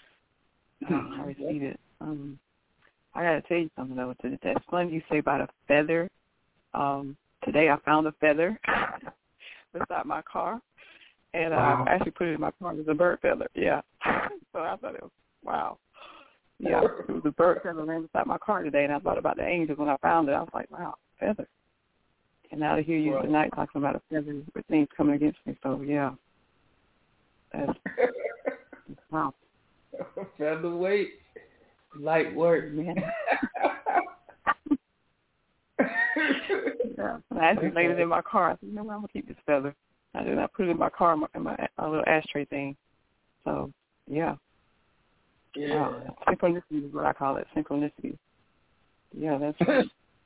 S5: I received it. I got to tell you something, though. That's funny you say about a feather. Today I found a feather beside my car, and I actually put it in my car. It was a bird feather. Yeah. So I thought it was, wow. Yeah, it was a bird feather laying beside my car today, and I thought about the angels when I found it. I was like, wow, feather. And now to hear you tonight talking about a feather with things coming against me. So, yeah. That's wow.
S1: Featherweight, light work.
S5: Yeah. Yeah. I actually laid it in my car. I said, I'm going to keep this feather. I did not put it in my car, in my little ashtray thing. So, yeah.
S1: Yeah.
S5: Wow. Synchronicity is what I call it, synchronicity. Yeah, that's right.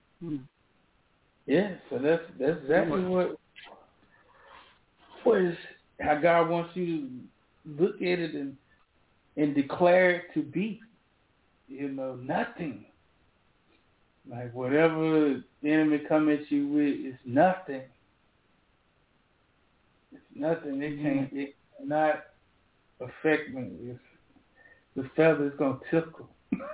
S1: Yeah, so that's exactly what is how God wants you to look at it and declare it to be. Nothing. Like whatever the enemy come at you with is nothing. It's nothing. It cannot affect me. If the feather's gonna tickle.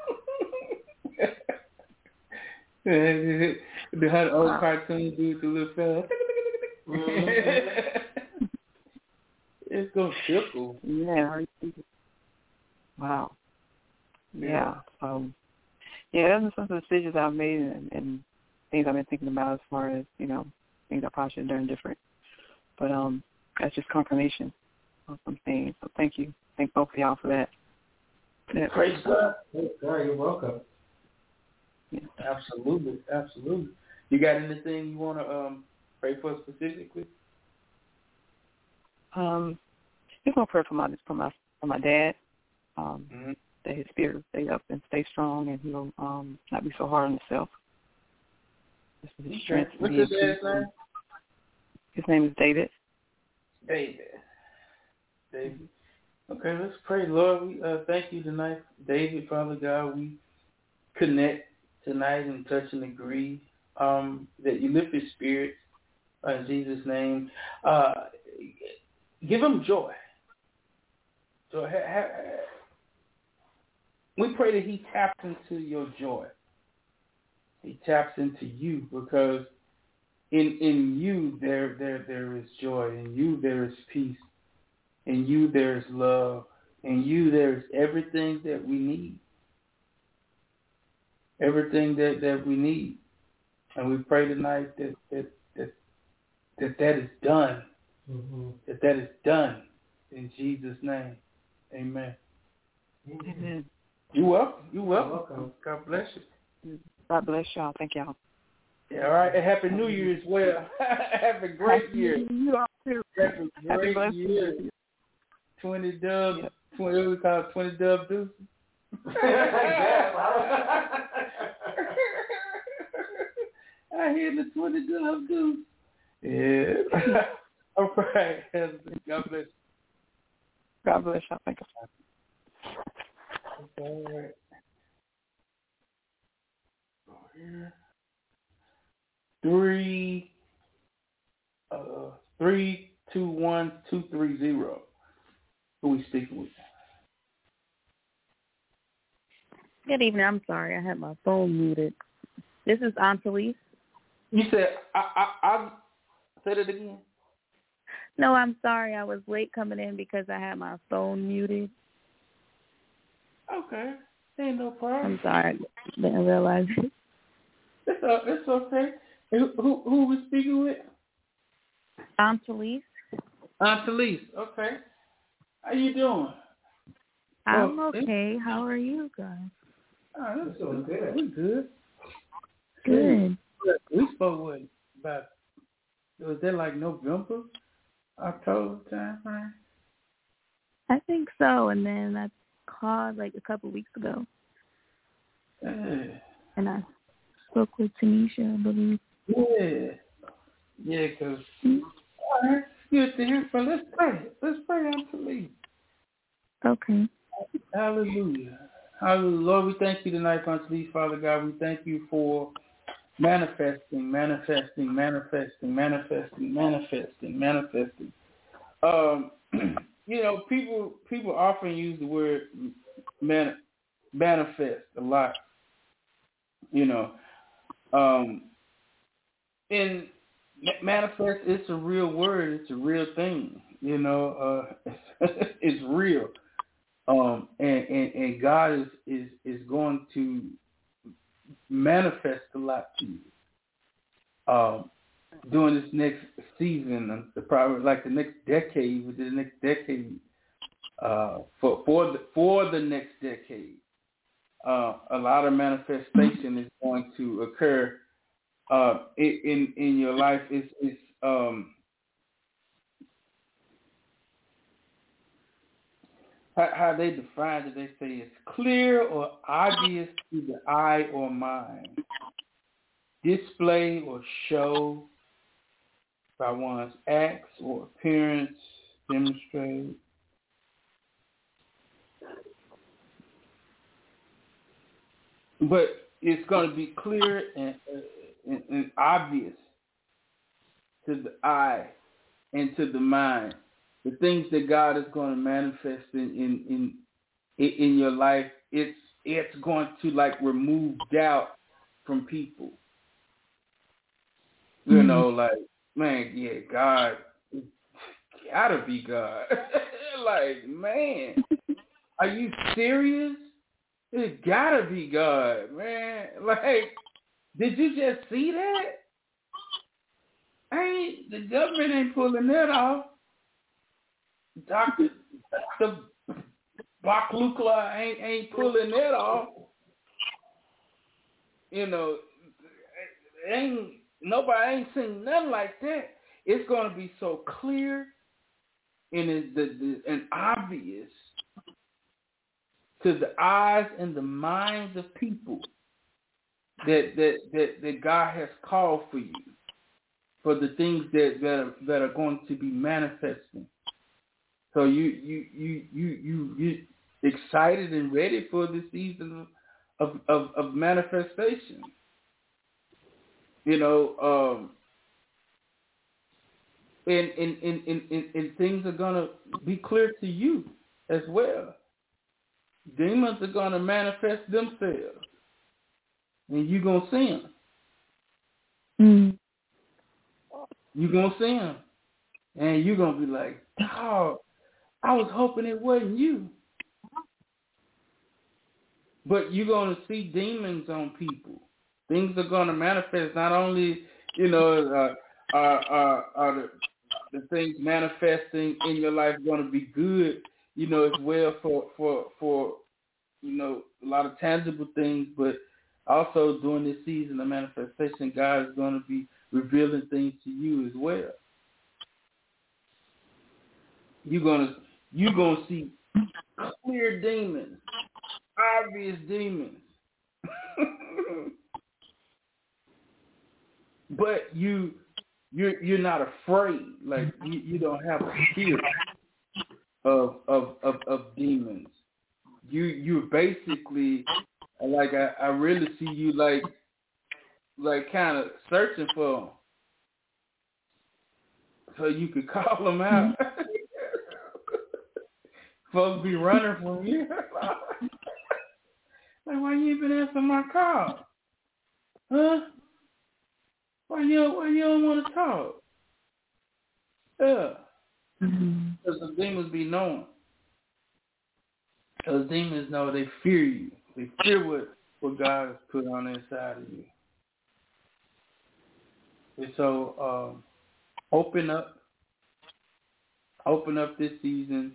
S1: How the old cartoon do with the little feather. It's gonna tickle.
S5: Yeah. Wow. Yeah. Yeah, those are some of the decisions I've made and things I've been thinking about as far as, things I probably should have done different. But that's just confirmation of some things. So thank you. Thank both of y'all for that.
S1: Praise God.
S3: You're welcome.
S5: Yeah.
S1: Absolutely. You got anything you want to pray for specifically?
S5: Just want to pray for my dad. That his spirit will stay up and stay strong, and he'll not be so hard on himself. This is his strength.
S1: What's his dad's name?
S5: His name is David.
S1: David. Okay, let's pray. Lord, we thank you tonight, David, Father God. We connect tonight and touch and agree that you lift his spirit in Jesus' name. Give him joy. We pray that he taps into your joy. He taps into you because in you there is joy. In you there is peace. In you there's love. In you there's everything that we need. Everything that we need. And we pray tonight that is done.
S3: Mm-hmm.
S1: That is done. In Jesus' name. Amen.
S5: Amen.
S1: You're welcome.
S3: You're welcome.
S1: God bless you.
S5: God bless y'all. Thank y'all.
S1: Yeah, all right. And Happy New Year as well. Have a great year.
S5: You all too.
S1: Have a great year. 20 dubs.
S5: Yep.
S1: 20, what we call it, 20 dub deuces. I hear the 20 dub deuces. Yeah. All right. God bless you.
S5: God bless y'all. Thank you.
S1: All right. Go here. 321-230. Who we speaking with?
S6: Good evening. I'm sorry. I had my phone muted. This is Aunt Elise.
S1: You said, I said it again.
S6: No, I'm sorry. I was late coming in because I had my phone muted.
S1: Okay. Ain't no problem.
S6: I'm sorry. Didn't realize it.
S1: It's okay. Who we speaking with?
S6: Aunt Elise.
S1: Aunt Elise. Okay. How you doing?
S6: I'm okay. How are you guys?
S1: Oh, that's
S3: Doing good.
S1: We good.
S6: Good.
S1: We spoke about, was that like November, October time frame?
S6: I think so. And then I called like a couple weeks ago.
S1: Yeah.
S6: And I spoke with Tanisha, I believe.
S1: Yeah. Yeah, because, all right, good to hear from. Let's pray. Let's pray, Aunt Elise.
S6: Okay.
S1: Hallelujah. Hallelujah. Lord, we thank you tonight, Aunt Elise, Father God. We thank you for manifesting. You know, people often use the word manifest a lot. You know, and manifest, it's a real word. It's a real thing. You know, it's real. And God is going to manifest a lot to you during this next season, probably like the next decade, within the next decade, for the next decade. A lot of manifestation is going to occur in your life. It's how they define it, they say it's clear or obvious to the eye or mind, display or show by one's acts or appearance, demonstrate. But it's going to be clear and obvious to the eye and to the mind. The things that God is going to manifest in your life, it's going to like remove doubt from people. You know, like, man, yeah, God, gotta be God. Like, man, are you serious? It gotta be God, man. Like, did you just see that? The government ain't pulling that off. Dr. Baklukla ain't pulling that off. You know, nobody ain't seen nothing like that. It's going to be so clear and obvious to the eyes and the minds of people that God has called for you, for the things that are going to be manifesting. So you excited and ready for the season of manifestation. You know, and things are gonna be clear to you as well. Demons are gonna manifest themselves, and you're gonna see them. You're gonna see them, and you're gonna be like, "Oh, I was hoping it wasn't you. But you're going to see demons on people. Things are going to manifest. Not only, are the things manifesting in your life going to be good, as well for a lot of tangible things, but also during this season of manifestation, God is going to be revealing things to you as well. You're gonna see clear demons, obvious demons, but you're not afraid. Like you don't have a fear of demons. You're basically like I really see you like kind of searching for them so you could call them out. Folks be running from you. Like, why you ain't been answering my call? Huh? Why you don't want to talk? Yeah. Because the demons be knowing. Because demons know they fear you. They fear what God has put on the inside of you. And so open up this season,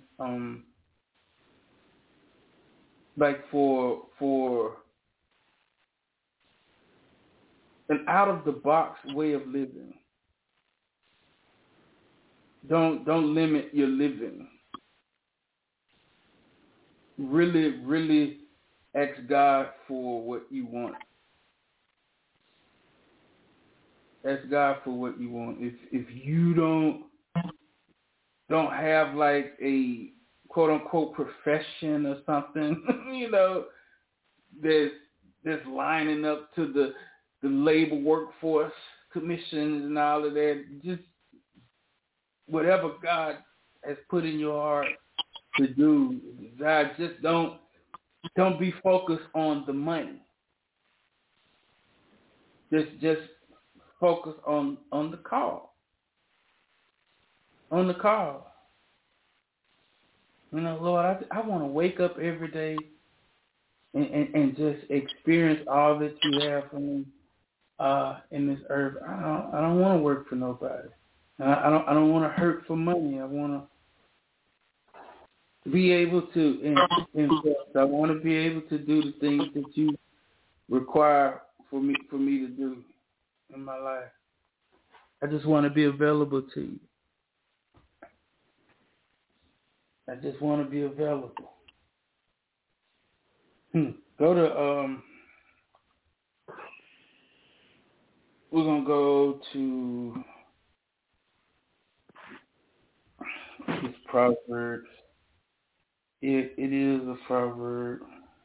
S1: like for an out of the box way of living. Don't limit your living. Really, really ask God for what you want. Ask God for what you want. If you don't have like a quote unquote profession or something, that's lining up to the labor workforce commissions and all of that, just whatever God has put in your heart to do, God, just don't be focused on the money. Just focus on the call. On the call. Lord, I want to wake up every day and just experience all that you have for me in this earth. I don't want to work for nobody. I don't want to hurt for money. I want to be able to invest. I want to be able to do the things that you require for me to do in my life. I just want to be available to you. I just want to be available. Go to we're gonna go to this Proverbs. It is a proverb.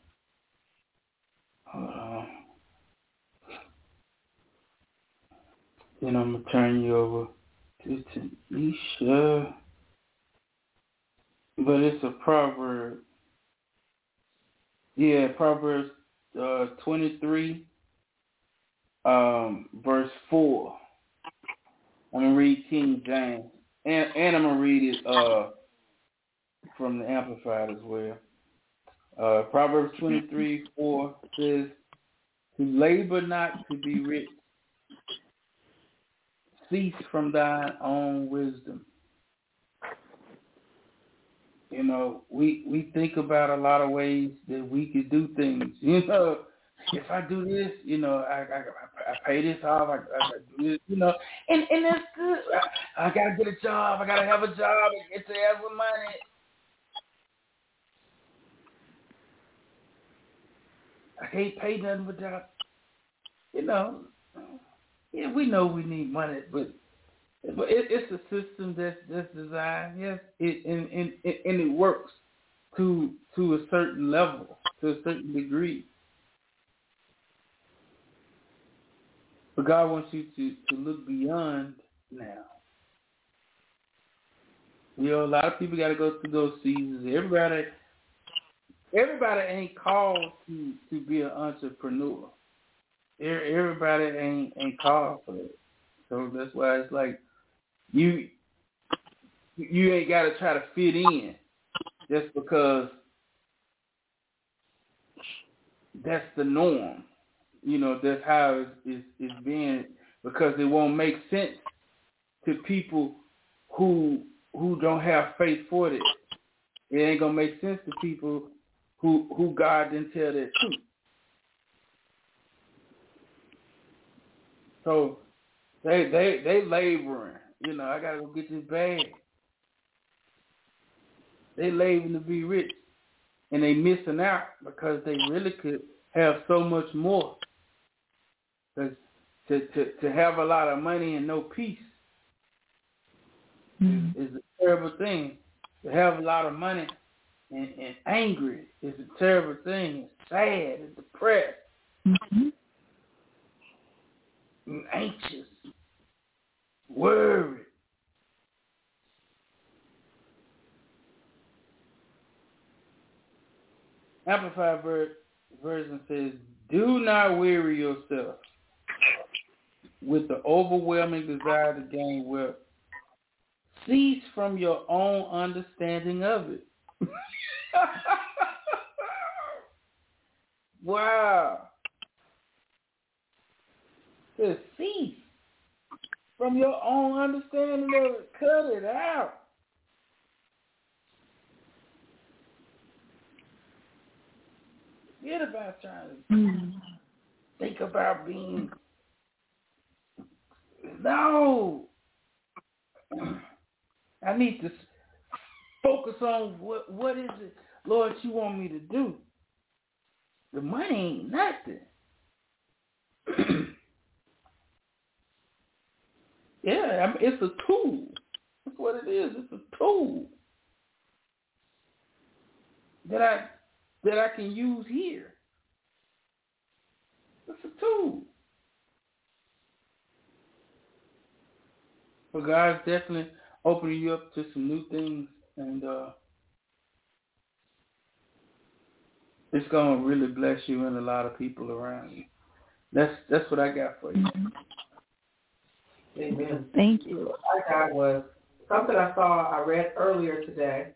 S1: Then I'm gonna turn you over to Tanisha. But it's a proverb. Yeah, Proverbs 23, verse 4. I'm going to read King James. And I'm going to read it from the Amplified as well. Proverbs 23:4 says, to labor not to be rich. Cease from thine own wisdom. We think about a lot of ways that we could do things. If I do this, I pay this off, I do this, and that's good. I gotta get a job. I gotta have a job and get to have some money. I can't pay nothing without, yeah, we know we need money, but it's a system that's designed, yes, and it works to a certain level, to a certain degree. But God wants you to look beyond now. A lot of people got to go through those seasons. Everybody ain't called to be an entrepreneur. Everybody ain't called for it. So that's why it's like you ain't got to try to fit in. just because that's the norm. That's how it's being, because it won't make sense to people who don't have faith for this. It ain't gonna make sense to people who God didn't tell their truth. So they laboring. I gotta go get this bag. They laboring to be rich, and they missing out because they really could have so much more. Because to have a lot of money and no peace is a terrible thing. To have a lot of money and angry is a terrible thing. It's sad, it's depressed, and anxious, worried. Amplified version says, "Do not weary yourself with the overwhelming desire to gain wealth. Cease from your own understanding of it." Wow. It says, cease from your own understanding of it. Cut it out. Forget about trying to think about being. No. I need to focus on what is it, Lord, you want me to do. The money ain't nothing. Yeah, it's a tool. That's what it is. It's a tool that I can use here. It's a tool. But God's definitely opening you up to some new things, and it's gonna really bless you and a lot of people around you. That's what I got for you.
S3: Amen.
S6: Thank you.
S3: What I got was something I read earlier today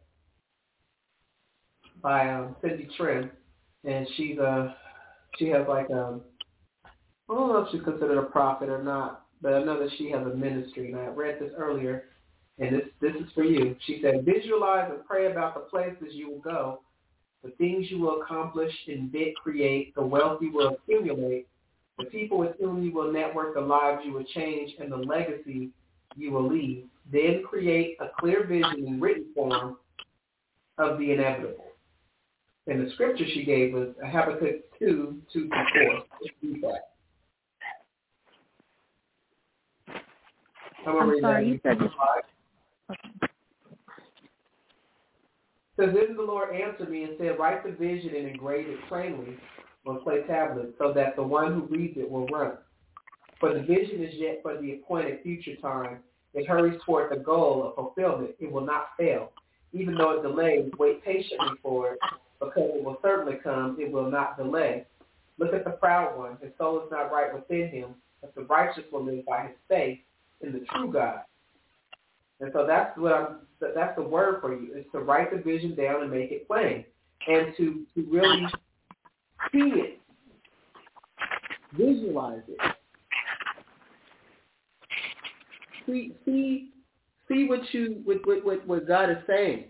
S3: by Cindy Trim, and she has like I don't know if she's considered a prophet or not, but I know that she has a ministry, and I read this earlier, and this is for you. She said, "Visualize and pray about the places you will go, the things you will accomplish, invent, create, the wealth you will accumulate, the people with whom you will network, the lives you will change, and the legacy you will leave. Then create a clear vision in written form of the inevitable." And the scripture she gave was Habakkuk 2:2-4. Let's read that.
S6: I'm sorry, you said this.
S3: Says, "Then the Lord answered me and said, write the vision and engrave it plainly on clay tablets, so that the one who reads it will run. For the vision is yet for the appointed future time. It hurries toward the goal of fulfillment. It will not fail. Even though it delays, wait patiently for it, because it will certainly come. It will not delay. Look at the proud one. His soul is not right within him, but the righteous will live by his faith in the true God." And so that's the word for you, is to write the vision down and make it plain, and to really see it, visualize it, see what God is saying,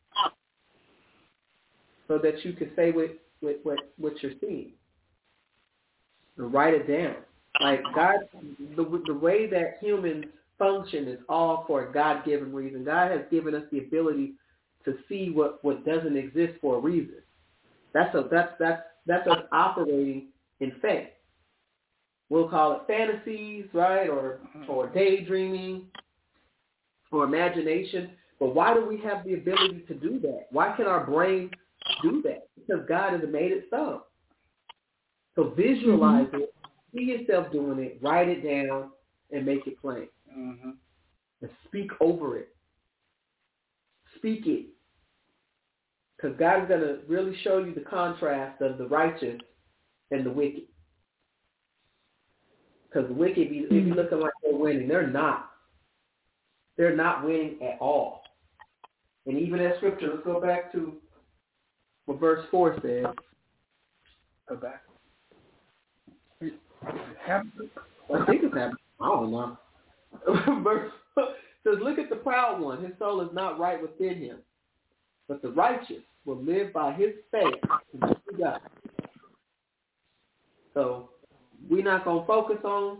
S3: so that you can say what you're seeing, and write it down. Like God, the way that humans function is all for a God-given reason. God has given us the ability to see what doesn't exist for a reason. That's us operating in faith. We'll call it fantasies, right, or daydreaming, or imagination. But why do we have the ability to do that? Why can our brain do that? Because God has made it so. So visualize it, see yourself doing it, write it down, and make it plain. And speak over it. Speak it. Because God is going to really show you the contrast of the righteous and the wicked. Because the wicked, they be looking like they're winning. They're not. They're not winning at all. And even that scripture, let's go back to what verse 4 says.
S1: Go back.
S3: I think it's happening. I don't know. Verse 4 says, look at the proud one. His soul is not right within him. But the righteous will live by his faith in God. So we're not going to focus on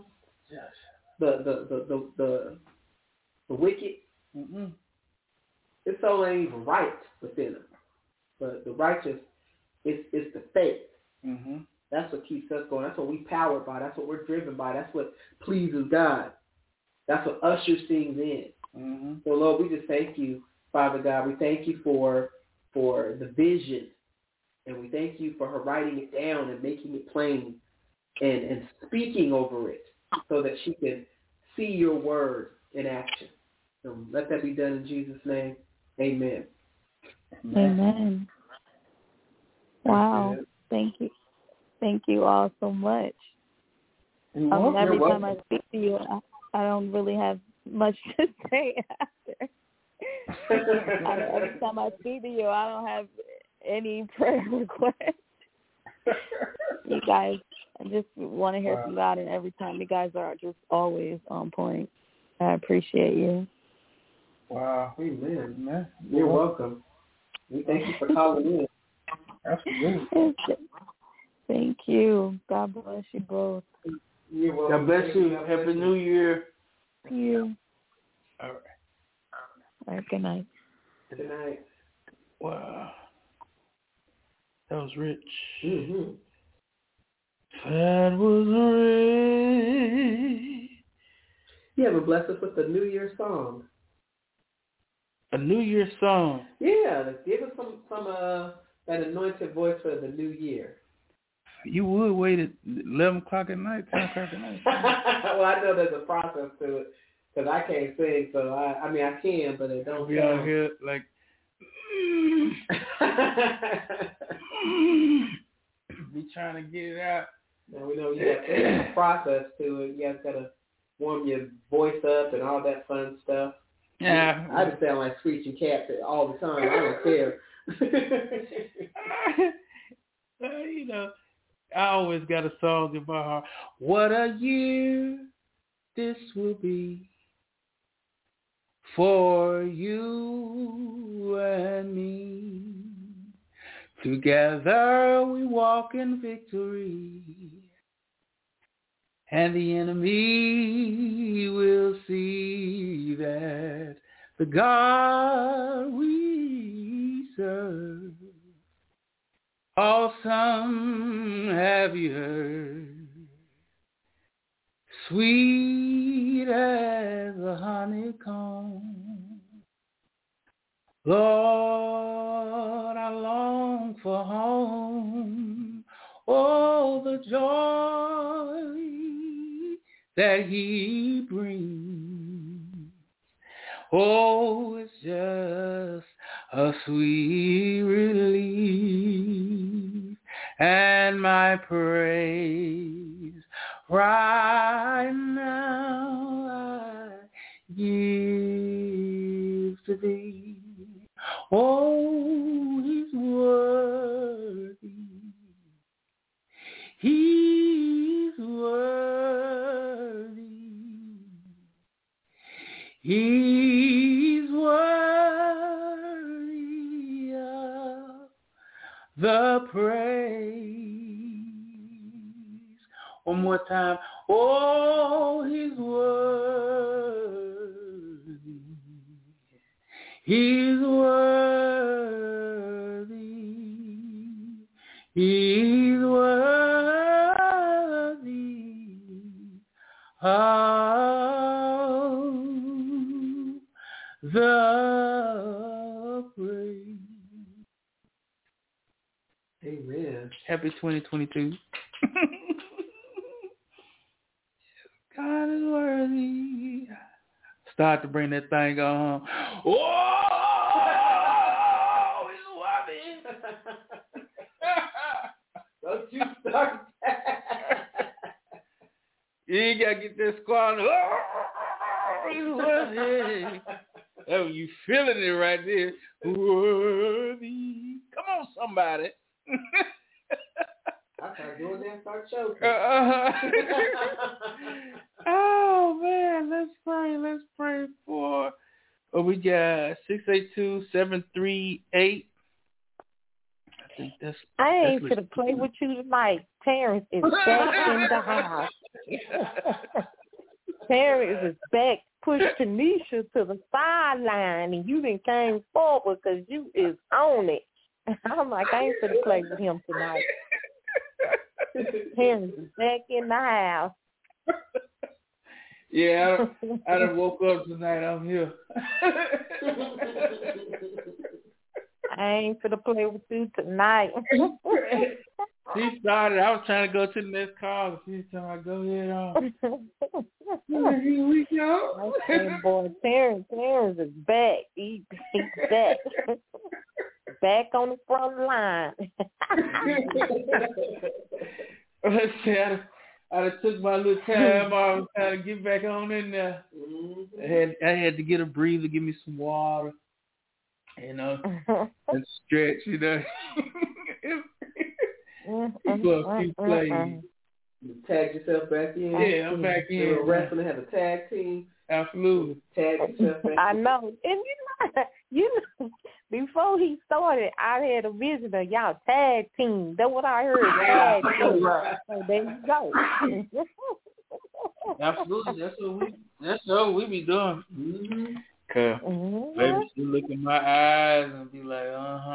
S3: the wicked.
S1: Mm-mm.
S3: His soul ain't even right within him. But the righteous is the faith.
S1: Mm-hmm.
S3: That's what keeps us going. That's what we powered by. That's what we're driven by. That's what pleases God. That's what ushers things in.
S1: Mm-hmm.
S3: So, Lord, we just thank you, Father God. We thank you for the vision. And we thank you for her writing it down and making it plain and speaking over it so that she can see your word in action. So let that be done in Jesus' name. Amen.
S6: Amen. Wow. Thank you. Thank you all so much. Every time I speak to you, I don't really have much to say after. Every time I speak to you, I don't have any prayer requests. You guys, I just want to hear from God, and every time you guys are just always on point. I appreciate you.
S1: Wow.
S3: Amen. You're welcome. We thank you for calling in.
S1: Absolutely.
S6: Thank you. God bless you both.
S3: You're welcome.
S1: God bless you. Happy New Year.
S6: Thank you.
S1: All right.
S6: All right, good night.
S3: Good night.
S1: Wow. That was rich.
S3: Mm-hmm.
S1: That was rich.
S3: You have a bless us with the New Year song.
S1: A New Year song.
S3: Yeah, give us some that anointed voice for the new year.
S1: You would wait at 11 o'clock at night, 10 o'clock at night.
S3: Well, I know there's a process to it because I can't sing, so I mean I can, but it don't.
S1: Be out here like. Be trying to get it out.
S3: Now we know you got a process to it. You guys got to warm your voice up and all that fun stuff.
S1: Yeah.
S3: I just sound like screeching cats all the time. I don't care.
S1: You know, I always got a song in my heart. What a year this will be for you and me. Together we walk in victory, and the enemy will see that the God we serve, awesome, have you heard, sweet as a honeycomb. Lord, I long for home. Oh, the joy that he brings. Oh, it's just a sweet relief. And my praise right now I give to thee. Oh, he's worthy. He's worthy. He's worthy of the praise. One more time. Oh, he's worthy. He's worthy. He's worthy of the praise.
S3: Amen.
S1: Happy 2022. God is worthy. Start to bring that thing on. Oh, he's worthy.
S3: Don't you start that.
S1: You ain't got to get that squad. Oh, he's worthy. You feeling it right there. Worthy. Come on, somebody.
S3: I tried doing that and start choking.
S1: Oh, man. Let's pray. Let's pray for... we got 682-738. I think that's...
S7: I ain't going to play with you tonight. Terrence is back in the house. Terrence is back. Pushed Tanisha to the sideline, and you done came forward because you is on it. I'm like, I ain't going to play with him tonight. Terrence is back in the house.
S1: Yeah, I done woke up tonight. I'm here.
S7: I ain't gonna play with you tonight.
S1: She started. I was trying to go to the next call. She's telling me, go ahead on. Here we go.
S7: Okay, boy, Terrence is back. He's back. Back on the front line.
S1: Let's see. I took my little time. I was trying to get back on in there. I had to get a breather, give me some water, and stretch, For a few plays.
S3: You tagged yourself back in?
S1: Yeah, I'm back in.
S3: The wrestling have a tag team?
S1: Absolutely.
S3: Tag yourself back in.
S7: I know. And you know, before he started, I had a vision of y'all tag team. That's what I heard. Tag team. So there you go.
S1: Absolutely. That's what we be doing.
S3: Mm-hmm.
S1: Cause baby, she look in my eyes and be like,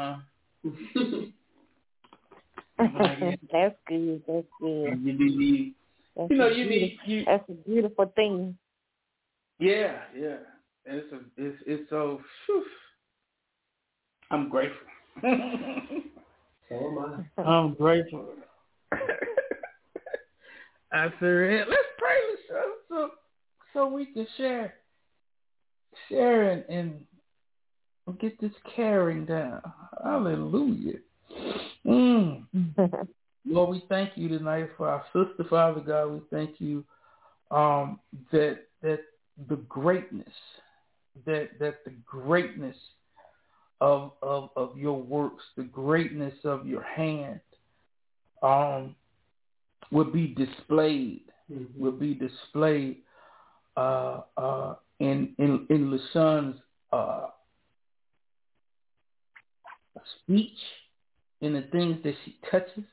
S7: That's good. That's good. That's a beautiful thing.
S1: Yeah. It's so. Whew. I'm grateful.
S3: So am I.
S1: I'm grateful. I said, let's pray so we can share and get this caring down. Hallelujah. Lord, we thank you tonight for our sister, Father God. We thank you that the greatness of your works, the greatness of your hand, will be displayed. Will be displayed in LaShawna's speech, in the things that she touches.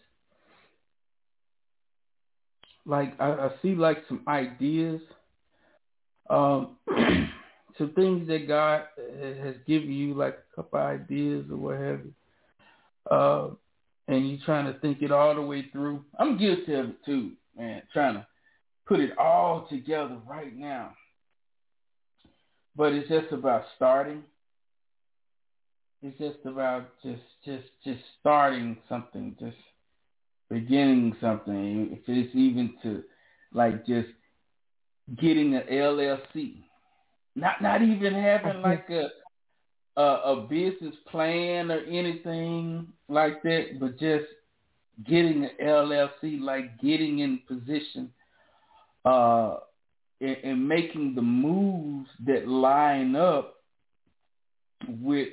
S1: Like I see like some ideas, some things that God has given you, like a couple ideas or what have you, and you're trying to think it all the way through. I'm guilty of it too, man, trying to put it all together right now. But it's just about starting. It's just about just starting something, just beginning something. If it's even to like just getting an LLC, not even having like a business plan or anything like that, but just getting an LLC, like getting in position and making the moves that line up with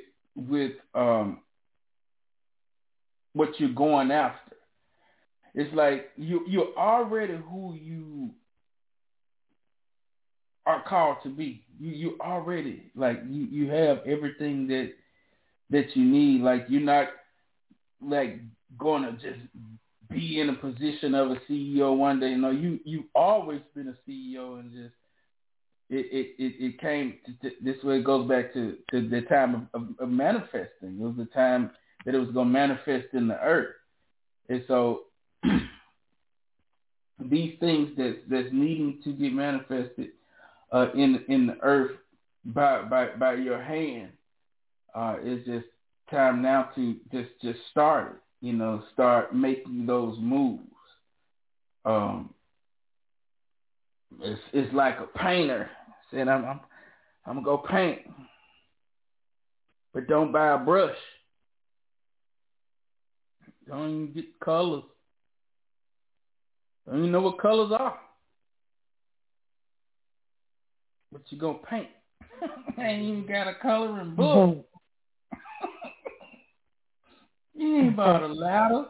S1: what you're going after. It's like you're already who you are called to be. You already, like, you have everything that you need. Like, you're not like going to just be in a position of a CEO one day. No, you've always been a CEO, and just it came to this way. It goes back to the time of manifesting. It was the time that it was going to manifest in the earth. And so these things that's needing to get manifested in the earth by your hand, it's just time now to just start it. Start making those moves. It's like a painter said, I'm gonna go paint, but don't buy a brush. Don't even get colors. Don't even know what colors are. But you're gonna paint. ain't even got a coloring book. You ain't bought a ladder.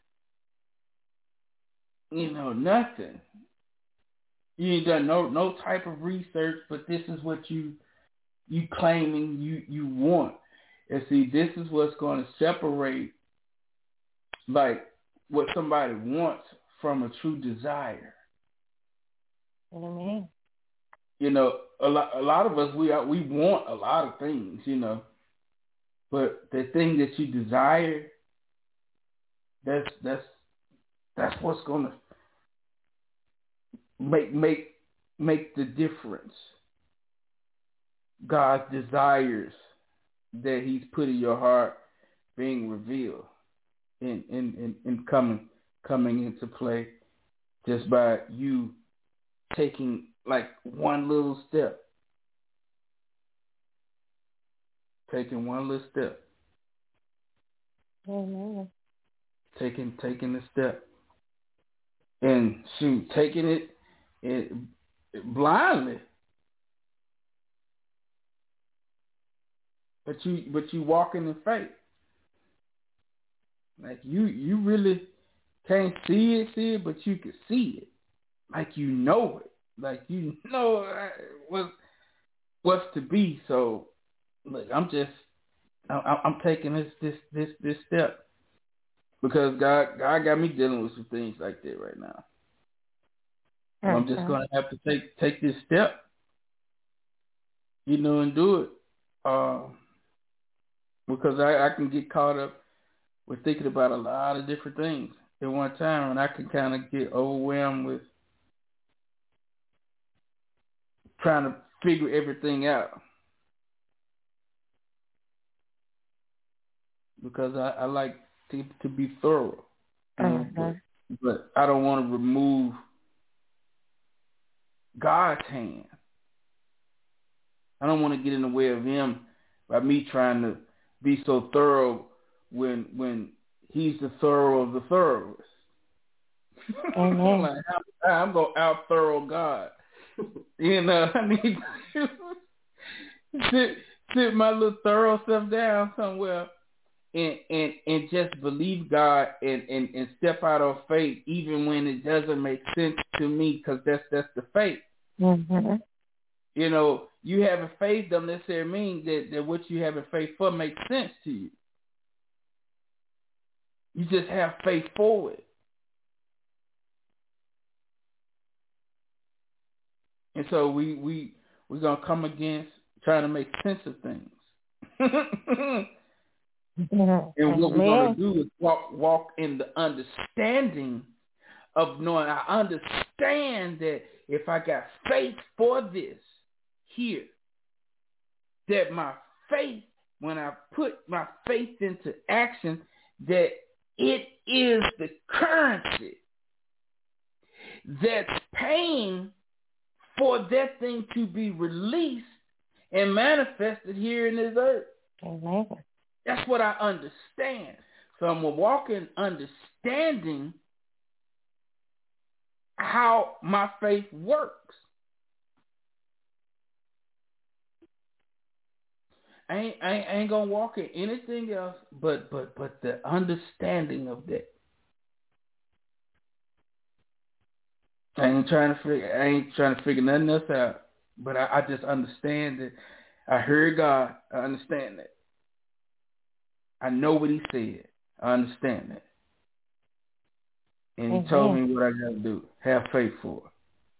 S1: Nothing. You ain't done no type of research, but this is what you claiming you want. And see, this is what's going to separate like what somebody wants from a true desire.
S7: Amen.
S1: A lot of us we want a lot of things, but the thing that you desire, that's what's going to make the difference. God's desires that He's put in your heart being revealed and coming into play just by you taking like one little step. Taking one little step.
S7: Amen.
S1: Taking the step. And taking it blindly. But you walking in faith. Like you really can't see it, but you can see it. Like you know it. Like you know what's to be. So look, I'm taking this step because God got me dealing with some things like that right now. So I'm just gonna have to take this step, and do it. Because I can get caught up with thinking about a lot of different things at one time, and I can kind of get overwhelmed with trying to figure everything out. Because I like to be thorough, but I don't want to remove God's hand. I don't want to get in the way of Him by me trying to be so thorough when He's the thorough of the thorough. Like, I'm going to out-thorough God. I need to sit my little thorough stuff down somewhere and just believe God and step out of faith even when it doesn't make sense to me, because that's the faith.
S7: Mm-hmm.
S1: You having faith doesn't necessarily mean that what you having faith for makes sense to you. You just have faith for it. And so we're going to come against trying to make sense of things. And what we're going to do is walk in the understanding of knowing, I understand that if I got faith for this here, that my faith, when I put my faith into action, that it is the currency that's paying for that thing to be released and manifested here in this earth.
S7: Amen.
S1: That's what I understand. So I'm going to walk in understanding how my faith works. I ain't going to walk in anything else but the understanding of that. I ain't trying to figure nothing else out, but I just understand that. I heard God. I understand that. I know what He said. I understand that. And He told me what I got to do. Have faith for it.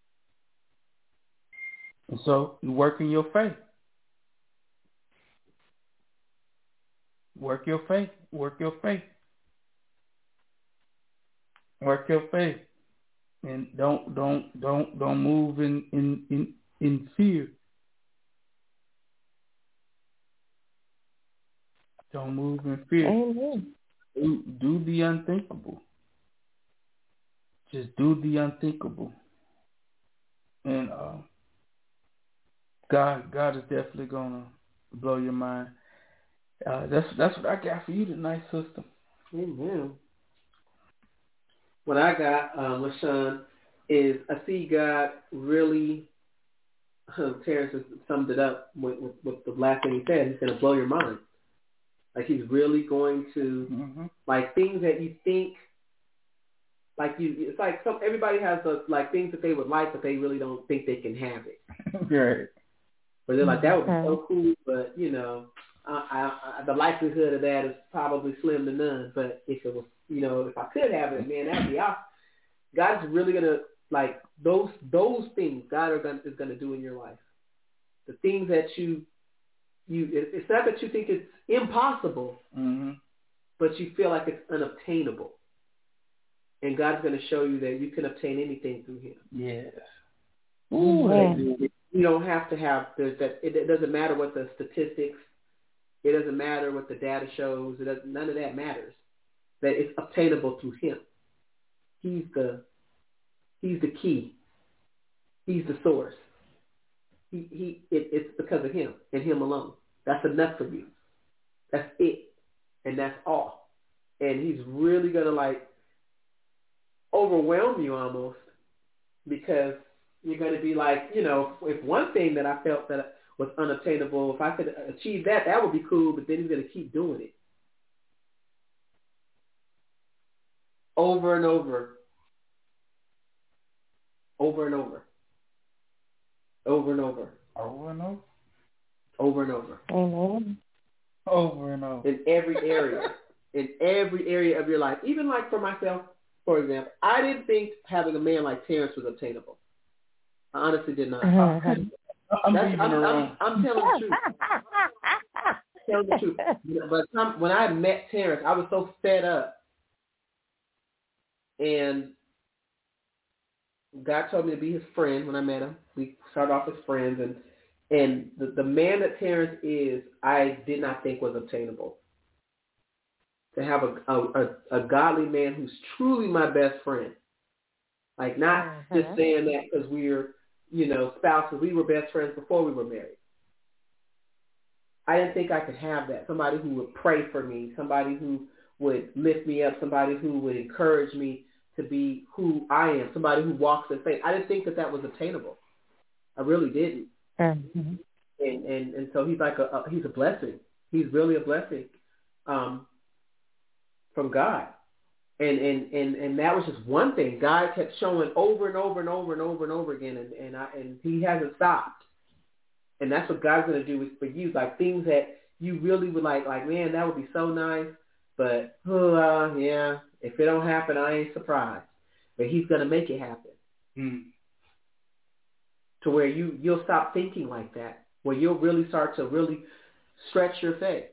S1: And so you work in your faith. Work your faith. Work your faith. Work your faith. And don't move in fear. Don't move in fear.
S7: Amen.
S1: Do the unthinkable. Just do the unthinkable. And God is definitely gonna blow your mind. That's what I got for you tonight, sister.
S3: Amen. What I got, LaShawn, is I see God really Terrence has summed it up with the last thing he said. He's going to blow your mind. Like he's really going to, like things that you think, like it's like everybody has like things that they would like, but they really don't think they can have it.
S1: Right.
S3: But they're like, that would be so cool, but I the likelihood of that is probably slim to none. But if it was, if I could have it, man, that'd be awesome. God's really gonna like those things. God is gonna do in your life. The things that it's not that you think it's impossible, but you feel like it's unobtainable. And God's going to show you that you can obtain anything through Him.
S1: Yes.
S3: Ooh, you don't have to have that. It doesn't matter what the statistics. It doesn't matter what the data shows. None of that matters. That it's obtainable through Him. He's the key. He's the source. It's because of Him and Him alone. That's enough for you. That's it, and that's all. And He's really gonna like overwhelm you almost, because you're gonna be like, if one thing that I felt that was unobtainable, if I could achieve that, that would be cool. But then He's gonna keep doing it over and over, over and over. Over and over.
S1: Over and over.
S3: Over and over.
S6: Amen.
S1: Over and over.
S3: In every area. In every area of your life. Even like for myself, for example, I didn't think having a man like Terrence was obtainable. I honestly did not.
S1: I'm telling
S3: the truth. Telling the truth. But when I met Terrence, I was so fed up. And God told me to be his friend when I met him. We started off as friends, and the man that Terrence is, I did not think was obtainable. To have a godly man who's truly my best friend, like not just saying that because we're spouses. We were best friends before we were married. I didn't think I could have that. Somebody who would pray for me, somebody who would lift me up, somebody who would encourage me to be who I am, somebody who walks in faith. I didn't think that was obtainable. I really didn't. And so he's like he's a blessing. He's really a blessing from God. And that was just one thing. God kept showing over and over and over and over and over again, and he hasn't stopped. And that's what God's going to do for you, like things that you really would like, man, that would be so nice. But, yeah, if it don't happen, I ain't surprised. But he's going to make it happen. To where you'll stop thinking like that, where you'll really start to really stretch your faith.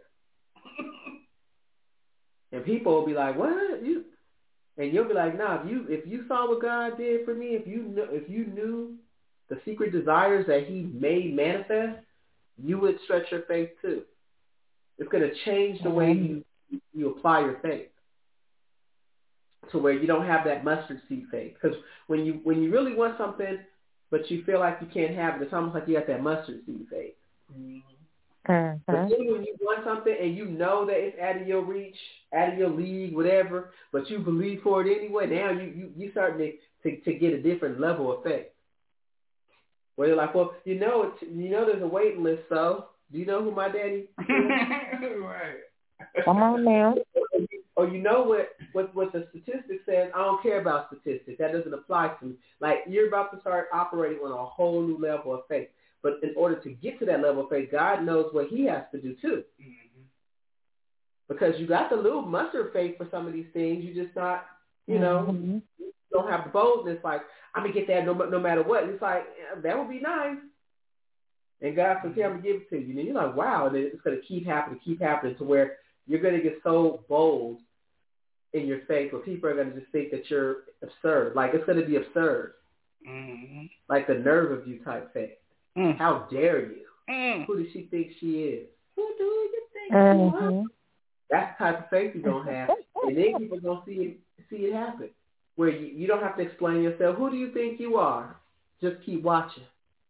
S3: And people will be like, what? And you'll be like, nah, if you saw what God did for me, if you knew the secret desires that he made manifest, you would stretch your faith too. It's going to change the way you apply your faith, to where you don't have that mustard seed faith. Because when you really want something, but you feel like you can't have it, it's almost like you got that mustard seed faith. But then when you want something and you know that it's out of your reach, out of your league, whatever, but you believe for it anyway, now you starting to get a different level of faith. Where you're like, well, there's a waiting list, so do you know who my daddy is?
S1: Right.
S7: Come on now.
S3: Or what the statistics says, I don't care about statistics. That doesn't apply to me. Like, you're about to start operating on a whole new level of faith. But in order to get to that level of faith, God knows what he has to do too. Because you got the little mustard faith for some of these things. You just not, you don't have the boldness like, I'm going to get that no matter what. And it's like, yeah, that would be nice. And God says, okay, I'm going to give it to you. And you're like, wow. And it's going to keep happening to where you're going to get so bold in your faith where people are going to just think that you're absurd. Like, it's going to be absurd. Like the nerve of you type faith. How dare you? Who does she think she is? Who do you think you are? That's the type of faith you're going to have. And then people are going to see it happen. Where you don't have to explain yourself. Who do you think you are? Just keep watching.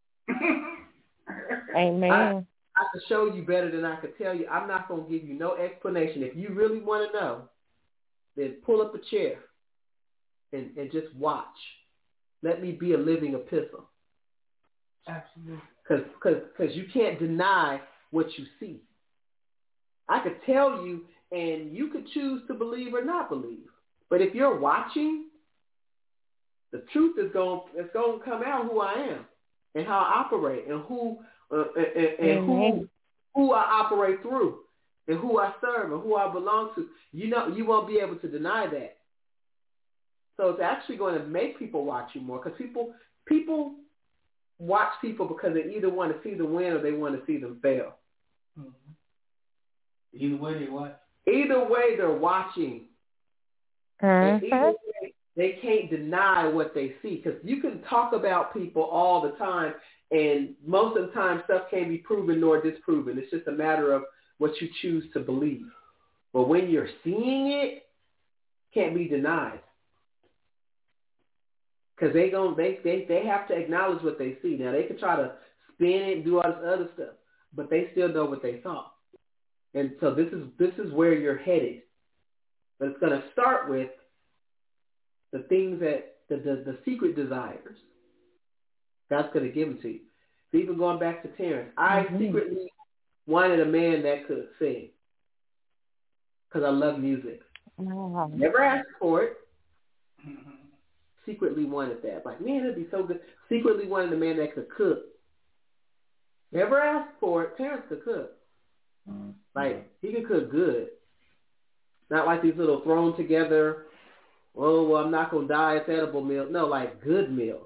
S7: Amen.
S3: I can show you better than I can tell you. I'm not going to give you no explanation. If you really want to know, then pull up a chair and just watch. Let me be a living epistle. Absolutely. Because you can't deny what you see. I could tell you, and you could choose to believe or not believe. But if you're watching, the truth is going to come out who I am and how I operate and who I operate through and who I serve and who I belong to. You won't be able to deny that. So it's actually going to make people watch you more, because people watch people because they either want to see them win or they want to see them fail.
S1: Mm-hmm. Either way, they watch.
S3: Either way, they're watching. And either way, they can't deny what they see, because you can talk about people all the time, and most of the time stuff can't be proven nor disproven. It's just a matter of what you choose to believe. But when you're seeing it, can't be denied. Because they have to acknowledge what they see. Now, they can try to spin it and do all this other stuff, but they still know what they saw. And so this is where you're headed. But it's going to start with the things that the secret desires. God's going to give them to you. So even going back to Terrence, I secretly wanted a man that could sing because I love music. Never asked for it. Secretly wanted that. Like, man, it'd be so good. Secretly wanted a man that could cook. Never asked for it. Terrence could cook. Like, he could cook good. Not like these little thrown together, oh, well, I'm not going to die, it's edible meals. No, like good meals.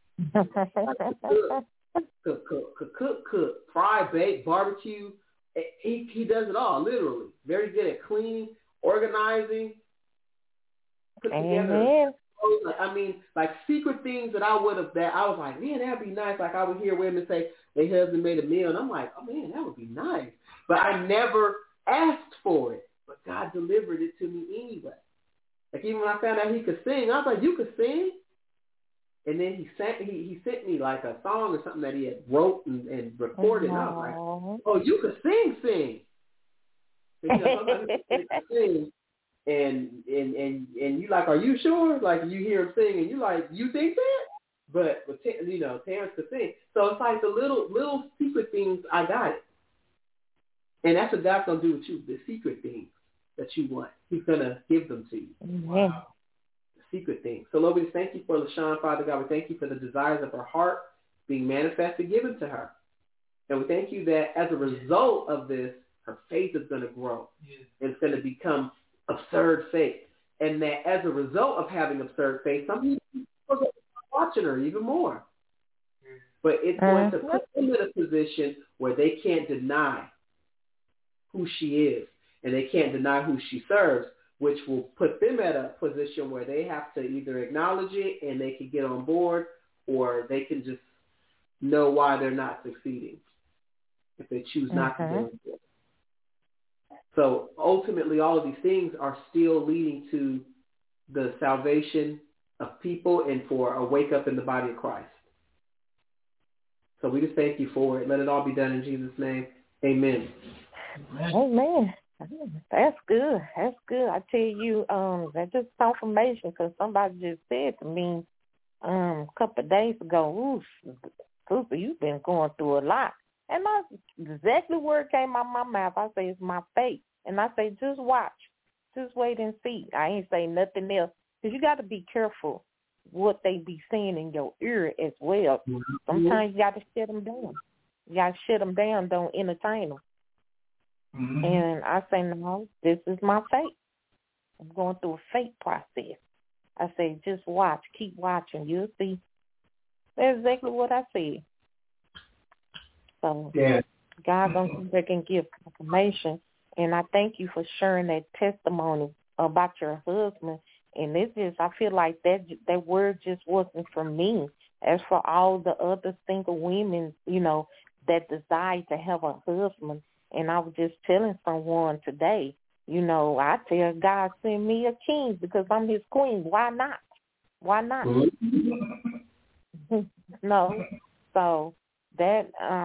S3: Cook, fry, bake, barbecue. He does it all, literally. Very good at cleaning, organizing, put together. I mean, like secret things that I was like, man, that'd be nice. Like I would hear women say their husband made a meal, and I'm like, oh man, that would be nice. But I never asked for it. But God delivered it to me anyway. Like even when I found out he could sing, I was like, you could sing? And then he sent me like a song or something that he had wrote and recorded. And I was like, oh, you could sing. And, sometimes you can sing. And you like, are you sure? Like you hear him sing and you like, you think that? But Terrence could sing. So it's like the little secret things, I got it. And that's what God's going to do with you, the secret things that you want. He's going to give them to you. Wow. The secret things. So Lord, we thank you for LaShawn, Father God. We thank you for the desires of her heart being manifested, given to her. And we thank you that as a result of this, her faith is going to grow. Yeah. It's going to become absurd faith. And that as a result of having absurd faith, some people are going to be watching her even more. But it's going to put them in a position where they can't deny who she is, and they can't deny who she serves, which will put them at a position where they have to either acknowledge it and they can get on board, or they can just know why they're not succeeding if they choose not to get on board. So ultimately, all of these things are still leading to the salvation of people and for a wake up in the body of Christ. So we just thank you for it. Let it all be done in Jesus' name. Amen.
S7: Amen. That's good. That's good. I tell you, that's just confirmation, because somebody just said to me a couple of days ago, Cooper, you've been going through a lot. And that's exactly where it came out of my mouth. I say, it's my faith. And I say, just watch. Just wait and see. I ain't say nothing else. Because you got to be careful what they be saying in your ear as well. Sometimes you got to shut them down. You got to shut them down. Don't entertain them. Mm-hmm. And I say, no, this is my faith. I'm going through a faith process. I say, just watch. Keep watching. You'll see. That's exactly what I said. So God going to come back and give confirmation. And I thank you for sharing that testimony about your husband. And it's just, I feel like that word just wasn't for me. As for all the other single women, that desire to have a husband. And I was just telling someone today, I tell God, send me a king because I'm his queen. Why not? Why not? No. So that,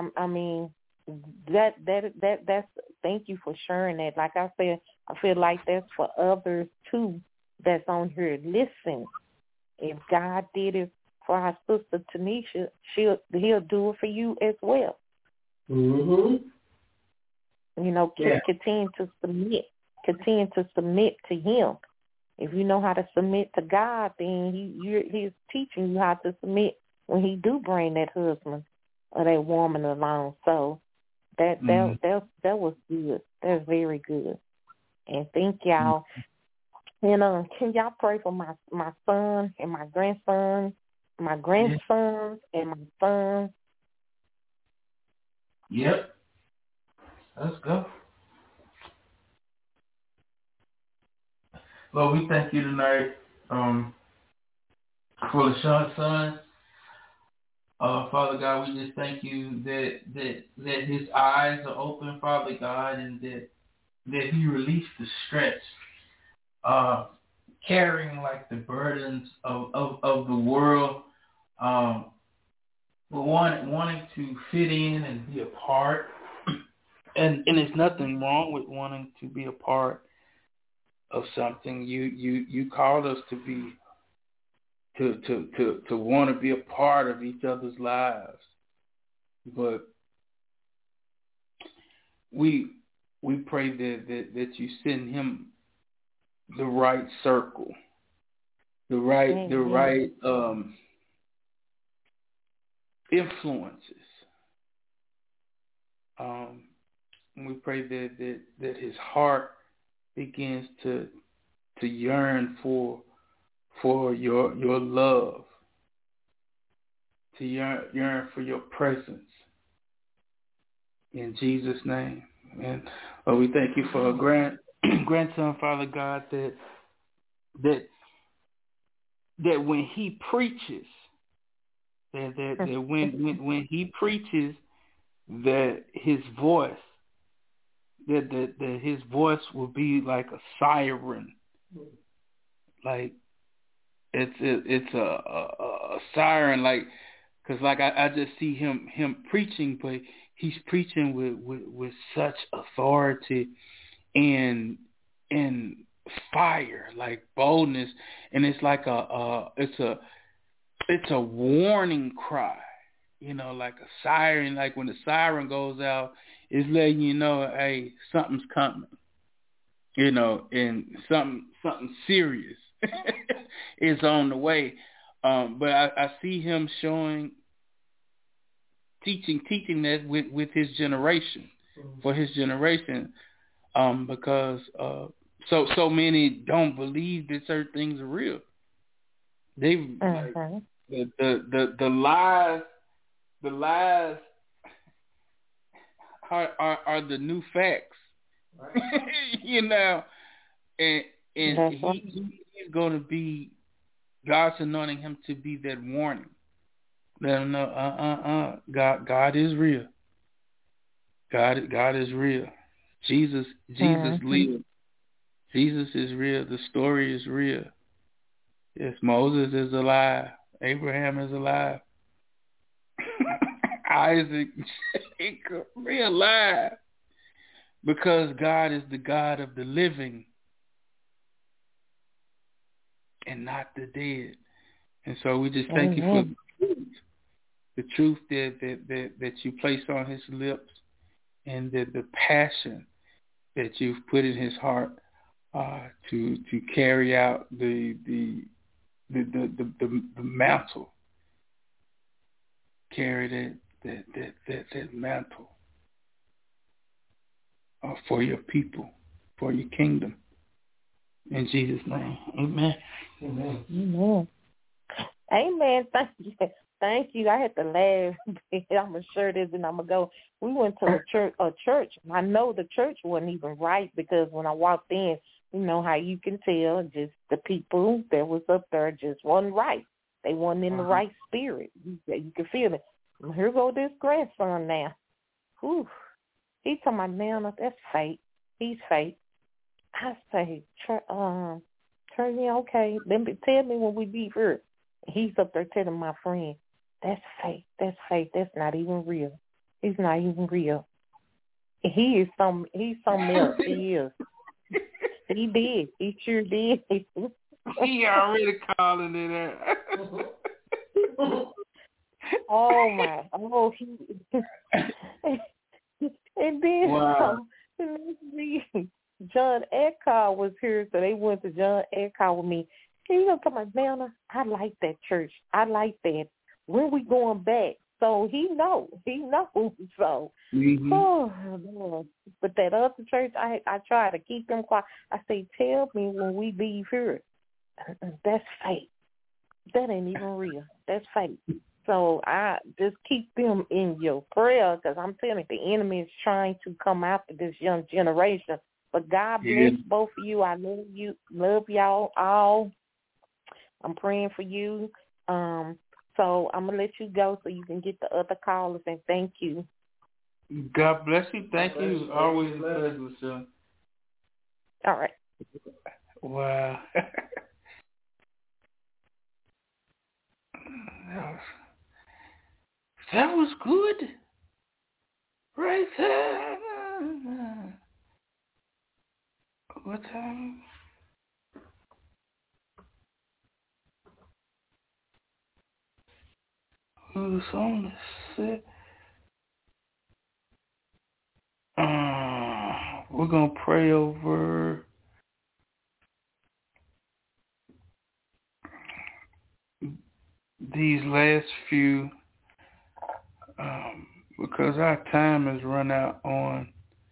S7: that's, thank you for sharing that. Like I said, I feel like that's for others too that's on here. Listen, if God did it for our sister Tanisha, he'll do it for you as well.
S3: Mm-hmm.
S7: You know, continue to submit to him. If you know how to submit to God, then he's teaching you how to submit when he do bring that husband or that woman along. So that was good. That's very good. And thank y'all. And can y'all pray for my son and my grandson, my grandsons and my son?
S1: Yep. Let's go. Lord, we thank you tonight for LaShawn's son. Father God, we just thank you that his eyes are open, Father God, and that he released the stress, carrying like the burdens of the world, but wanting to fit in and be a part. And there's nothing wrong with wanting to be a part of something. You called us to be to want to be a part of each other's lives, but we pray that you send him the right circle, the right influences. We pray that his heart begins to yearn for your love, to yearn for your presence. In Jesus' name. And we thank you for a grandson, Father God, that when he preaches, that when he preaches, that his voice, that his voice will be like a siren, like it's a siren, like, because like I just see him preaching, but he's preaching with such authority and fire, like boldness, and it's like it's a warning cry, you know, like a siren. Like when the siren goes out, it's letting you know, hey, something's coming, you know, and something serious is on the way. But I see him teaching that with his generation, for his generation, because so many don't believe that certain things are real. They like, the lies are the new facts, right? You know, and he's going to be, God's anointing him to be that warning. Let him know, God is real. God is real. Jesus lives. Jesus is real. The story is real. Yes, Moses is alive. Abraham is alive. Isaac, Jacob, they're alive. Because God is the God of the living and not the dead. And so we just thank you for the truth that you placed on his lips, and the passion that you've put in his heart to carry out the mantle, carry that mantle for your people, for your kingdom. In Jesus' name, amen.
S7: Amen. Amen. Amen. Thank you. I had to laugh. I'm gonna share this and I'm gonna go. We went to a church. I know the church wasn't even right, because when I walked in, you know how you can tell, just the people that was up there just wasn't right. They wasn't in the right spirit. You can feel it. Here go this grandson now. Whew. He talking about, now that's fake. He's fake. I say, turn me, okay. Tell me when we leave here. He's up there telling my friend, that's fake. That's fake. That's not even real. He's not even real. He's something else. He is. He did. He sure did.
S1: He already calling it out.
S7: Oh my! Oh, he. And then
S1: wow.
S7: John Eckhart was here, so they went to John Eckhart with me. And he was talking about, Nana, I like that church. I like that. When we going back? So he knows. So, oh Lord. But that other church, I try to keep them quiet. I say, tell me when we leave here. That's fake. That ain't even real. That's fake. So I just keep them in your prayer, because I'm telling you, the enemy is trying to come after this young generation. But God bless both of you. I love y'all all. I'm praying for you. So I'm going to let you go so you can get the other callers, and thank you.
S1: God bless you. Thank you. Always a pleasure, Michelle.
S7: All right.
S1: Wow. That was good. Right there. What time? Who's on the set? We're going to pray over these last few, because our time has run out on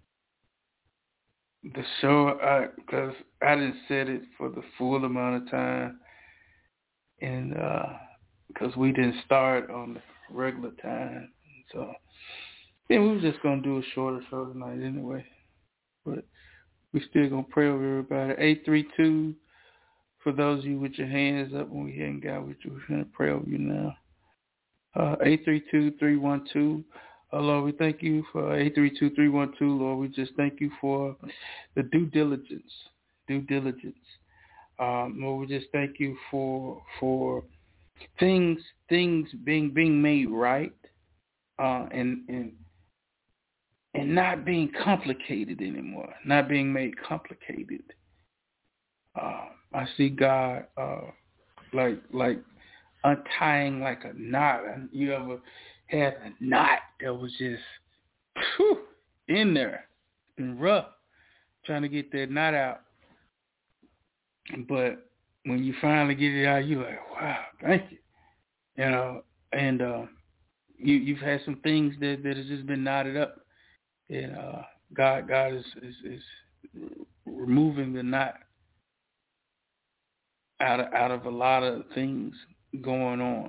S1: the show, because I didn't set it for the full amount of time, and because we didn't start on the regular time. So we were just going to do a shorter show tonight anyway. But we still going to pray over everybody. 832, for those of you with your hands up when we hadn't got with you, we're going to pray over you now. 832-312. Lord, we thank you for 832-312. Lord, we just thank you for the due diligence. Lord, we just thank you for things being made right, and not being complicated anymore, not being made complicated. I see God like untying like a knot. You ever had a knot that was just in there and rough, trying to get that knot out? But when you finally get it out, you're like, wow, thank you. You know, and you've had some things that has just been knotted up, and God is removing the knot out of a lot of things going on,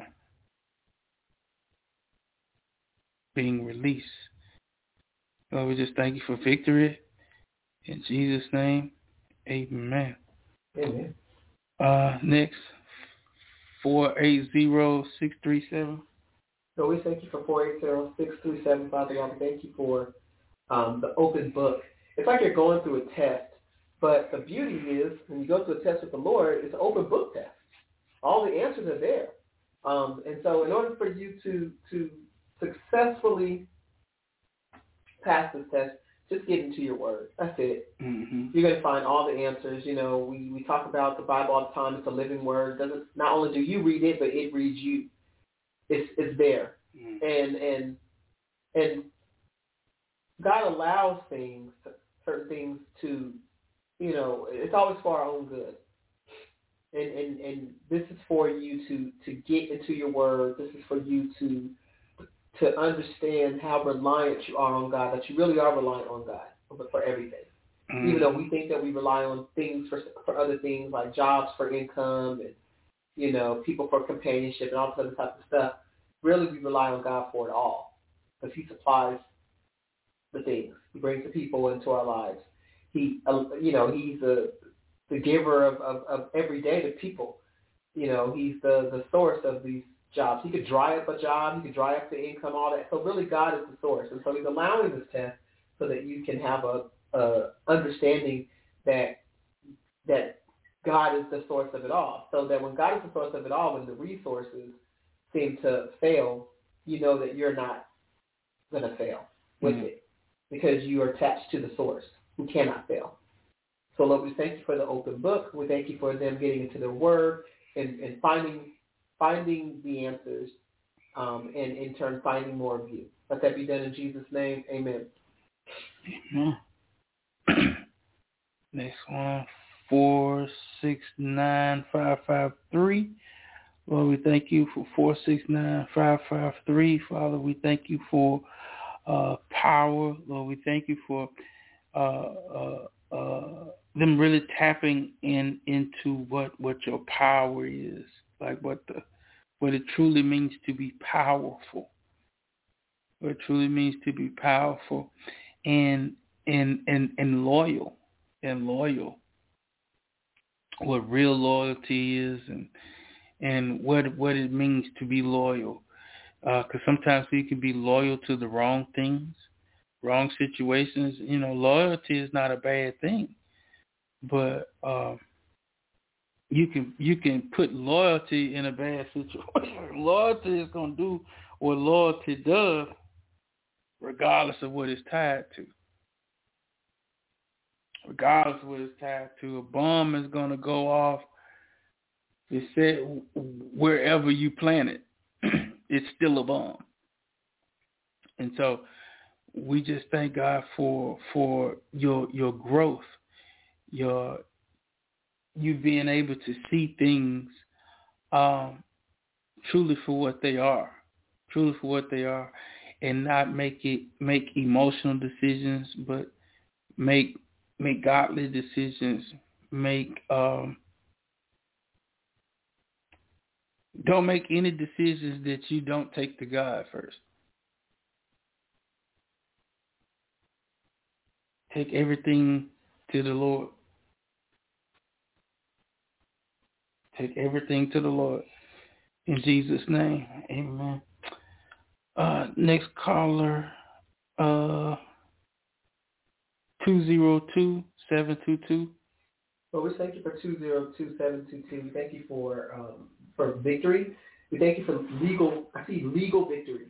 S1: being released. Lord, we just thank you for victory. In Jesus' name, amen.
S3: Amen.
S1: Next, 480-637.
S3: So we thank you for 480-637, Father God. We thank you for the open book. It's like you're going through a test, but the beauty is when you go through a test with the Lord, it's an open book test. All the answers are there. And so in order for you to successfully pass this test, just get into your word. That's it.
S1: Mm-hmm.
S3: You're going to find all the answers. You know, we talk about the Bible all the time. It's a living word. Doesn't not only do you read it, but it reads you. It's there. Mm-hmm. And God allows certain things to, you know, it's always for our own good. And this is for you to get into your word. This is for you to understand how reliant you are on God, that you really are reliant on God for everything. Mm-hmm. Even though we think that we rely on things for other things like jobs for income and, you know, people for companionship and all this other type of stuff, really we rely on God for it all, because he supplies the things. He brings the people into our lives. He, you know, he's the giver of every day to people. You know, he's the source of these jobs. He could dry up a job. He could dry up the income, all that. So really God is the source. And so he's allowing this test so that you can have a understanding that God is the source of it all. So that when God is the source of it all, when the resources seem to fail, you know that you're not going to fail with it, because you are attached to the source who cannot fail. So Lord, we thank you for the open book. We thank you for them getting into their word and finding the answers and in turn finding more of you. Let that be done in Jesus' name. Amen.
S1: Amen. Next one, 469-553. Lord, we thank you for 469-553. Father, we thank you for power. Lord, we thank you for them really tapping into what your power is, like what it truly means to be powerful. What it truly means to be powerful and loyal. And loyal. What real loyalty is and what it means to be loyal. Because sometimes we can be loyal to the wrong things, wrong situations. You know, loyalty is not a bad thing, but you can put loyalty in a bad situation. Loyalty is going to do what loyalty does, regardless of what it's tied to. Regardless of what it's tied to, a bomb is going to go off. It said wherever you plant it, it's still a bomb. And so we just thank God for your growth, you being able to see things truly for what they are, and not make emotional decisions, but make godly decisions. Don't make any decisions that you don't take to God first. Take everything to the Lord. Take everything to the Lord. In Jesus' name, amen. Next caller, 202-722.
S3: Well, we thank you for 202-722. We thank you for victory. We thank you for legal victory.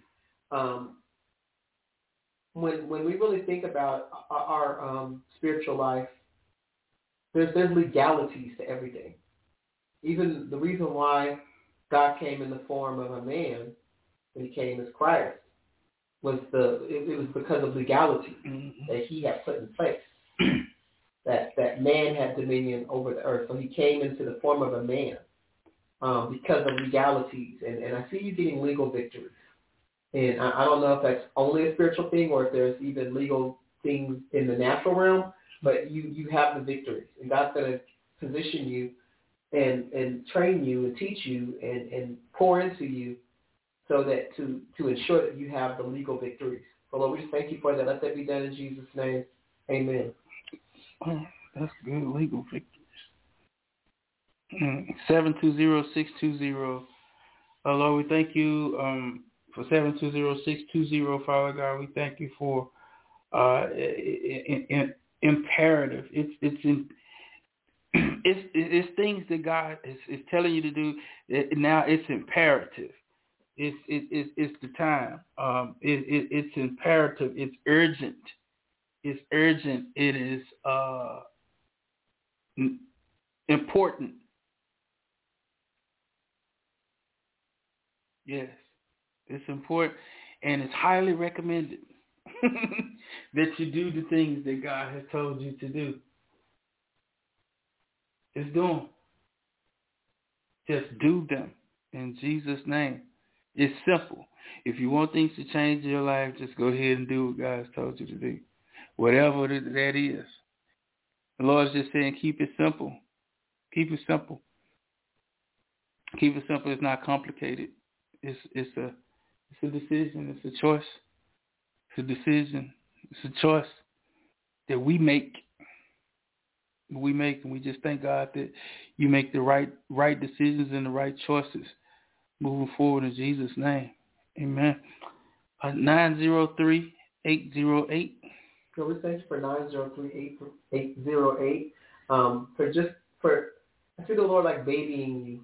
S3: When we really think about our spiritual life, there's legalities to everything. Even the reason why God came in the form of a man when he came as Christ was because of legality that he had put in place. That man had dominion over the earth. So he came into the form of a man because of legalities. And I see you getting legal victories. And I don't know if that's only a spiritual thing or if there's even legal things in the natural realm, but you have the victories. And God's going to position you and train you and teach you and pour into you so that to ensure that you have the legal victories. So Lord, we just thank you for that. Let that be done in Jesus' name. Amen.
S1: Oh, that's good, legal victories. 720-620. Lord, we thank you for 720-620, Father God. We thank you for imperative. It's things that God is telling you to do. Now it's imperative. It's the time. It's imperative. It's urgent. It's urgent. It is important. Yes, it's important, and it's highly recommended that you do the things that God has told you to do. Just do them. Just do them in Jesus' name. It's simple. If you want things to change in your life, just go ahead and do what God has told you to do. Whatever that is. The Lord's just saying, keep it simple. Keep it simple. Keep it simple. It's not complicated. It's a decision. It's a choice. It's a decision. It's a choice that we make. And we just thank God that you make the right decisions and the right choices moving forward in Jesus' name. Amen. 903-808.
S3: So we thank you for 903-808. I see the Lord like babying you.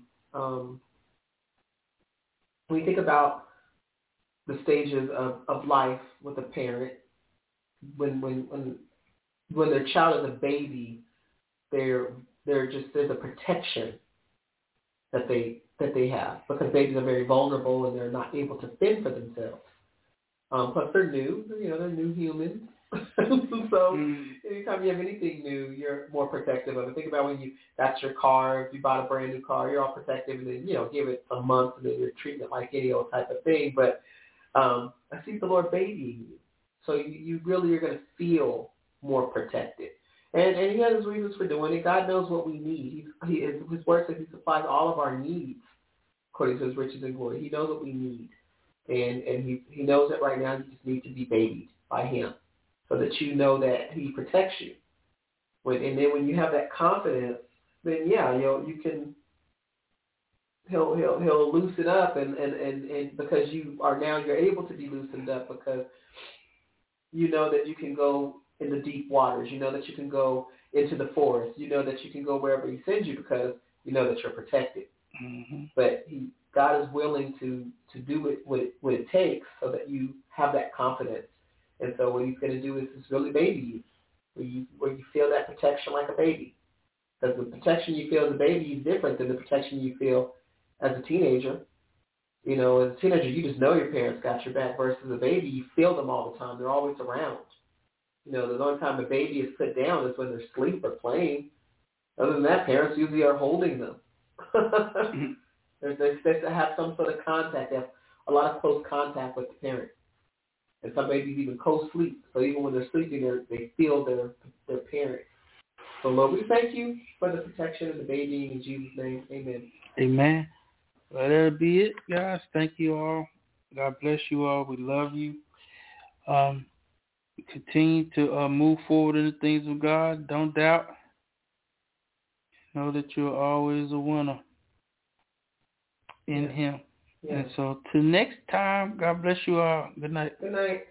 S3: When you think about the stages of life with a parent, when their child is a baby, there's a protection that they that they have, because babies are very vulnerable and they're not able to fend for themselves. Plus they're new, they're new humans. So anytime you have anything new, you're more protective of it. Think about when that's your car. If you bought a brand new car, you're all protective, and then give it some months, and then you're treating it like any old type of thing. But I see the Lord babying you, so you really are going to feel more protected. And He has His reasons for doing it. God knows what we need. His word says He supplies all of our needs according to His riches and glory. He knows what we need, and He knows that right now you just need to be babied by Him, so that you know that He protects you. And then when you have that confidence, then you can. He'll loosen up, and because you're able to be loosened up, because you know that you can go in the deep waters. You know that you can go into the forest. You know that you can go wherever He sends you, because you know that you're protected. Mm-hmm. But God is willing to do it what it takes, so that you have that confidence. And so what He's going to do is really baby you, where you feel that protection like a baby. Because the protection you feel as a baby is different than the protection you feel as a teenager. As a teenager, you just know your parents got your back, versus a baby, you feel them all the time. They're always around. The only time a baby is put down is when they're asleep or playing. Other than that, parents usually are holding them. They expect to have some sort of contact. They have a lot of close contact with the parent. And some babies even co-sleep. So even when they're sleeping, they feel their parent. So Lord, we thank you for the protection of the baby in Jesus' name. Amen.
S1: Amen. Well, that'll be it, guys. Thank you all. God bless you all. We love you. Continue to move forward in the things of God. Don't doubt. Know that you're always a winner in Him. Yeah. And so till next time, God bless you all. Good night.
S3: Good night.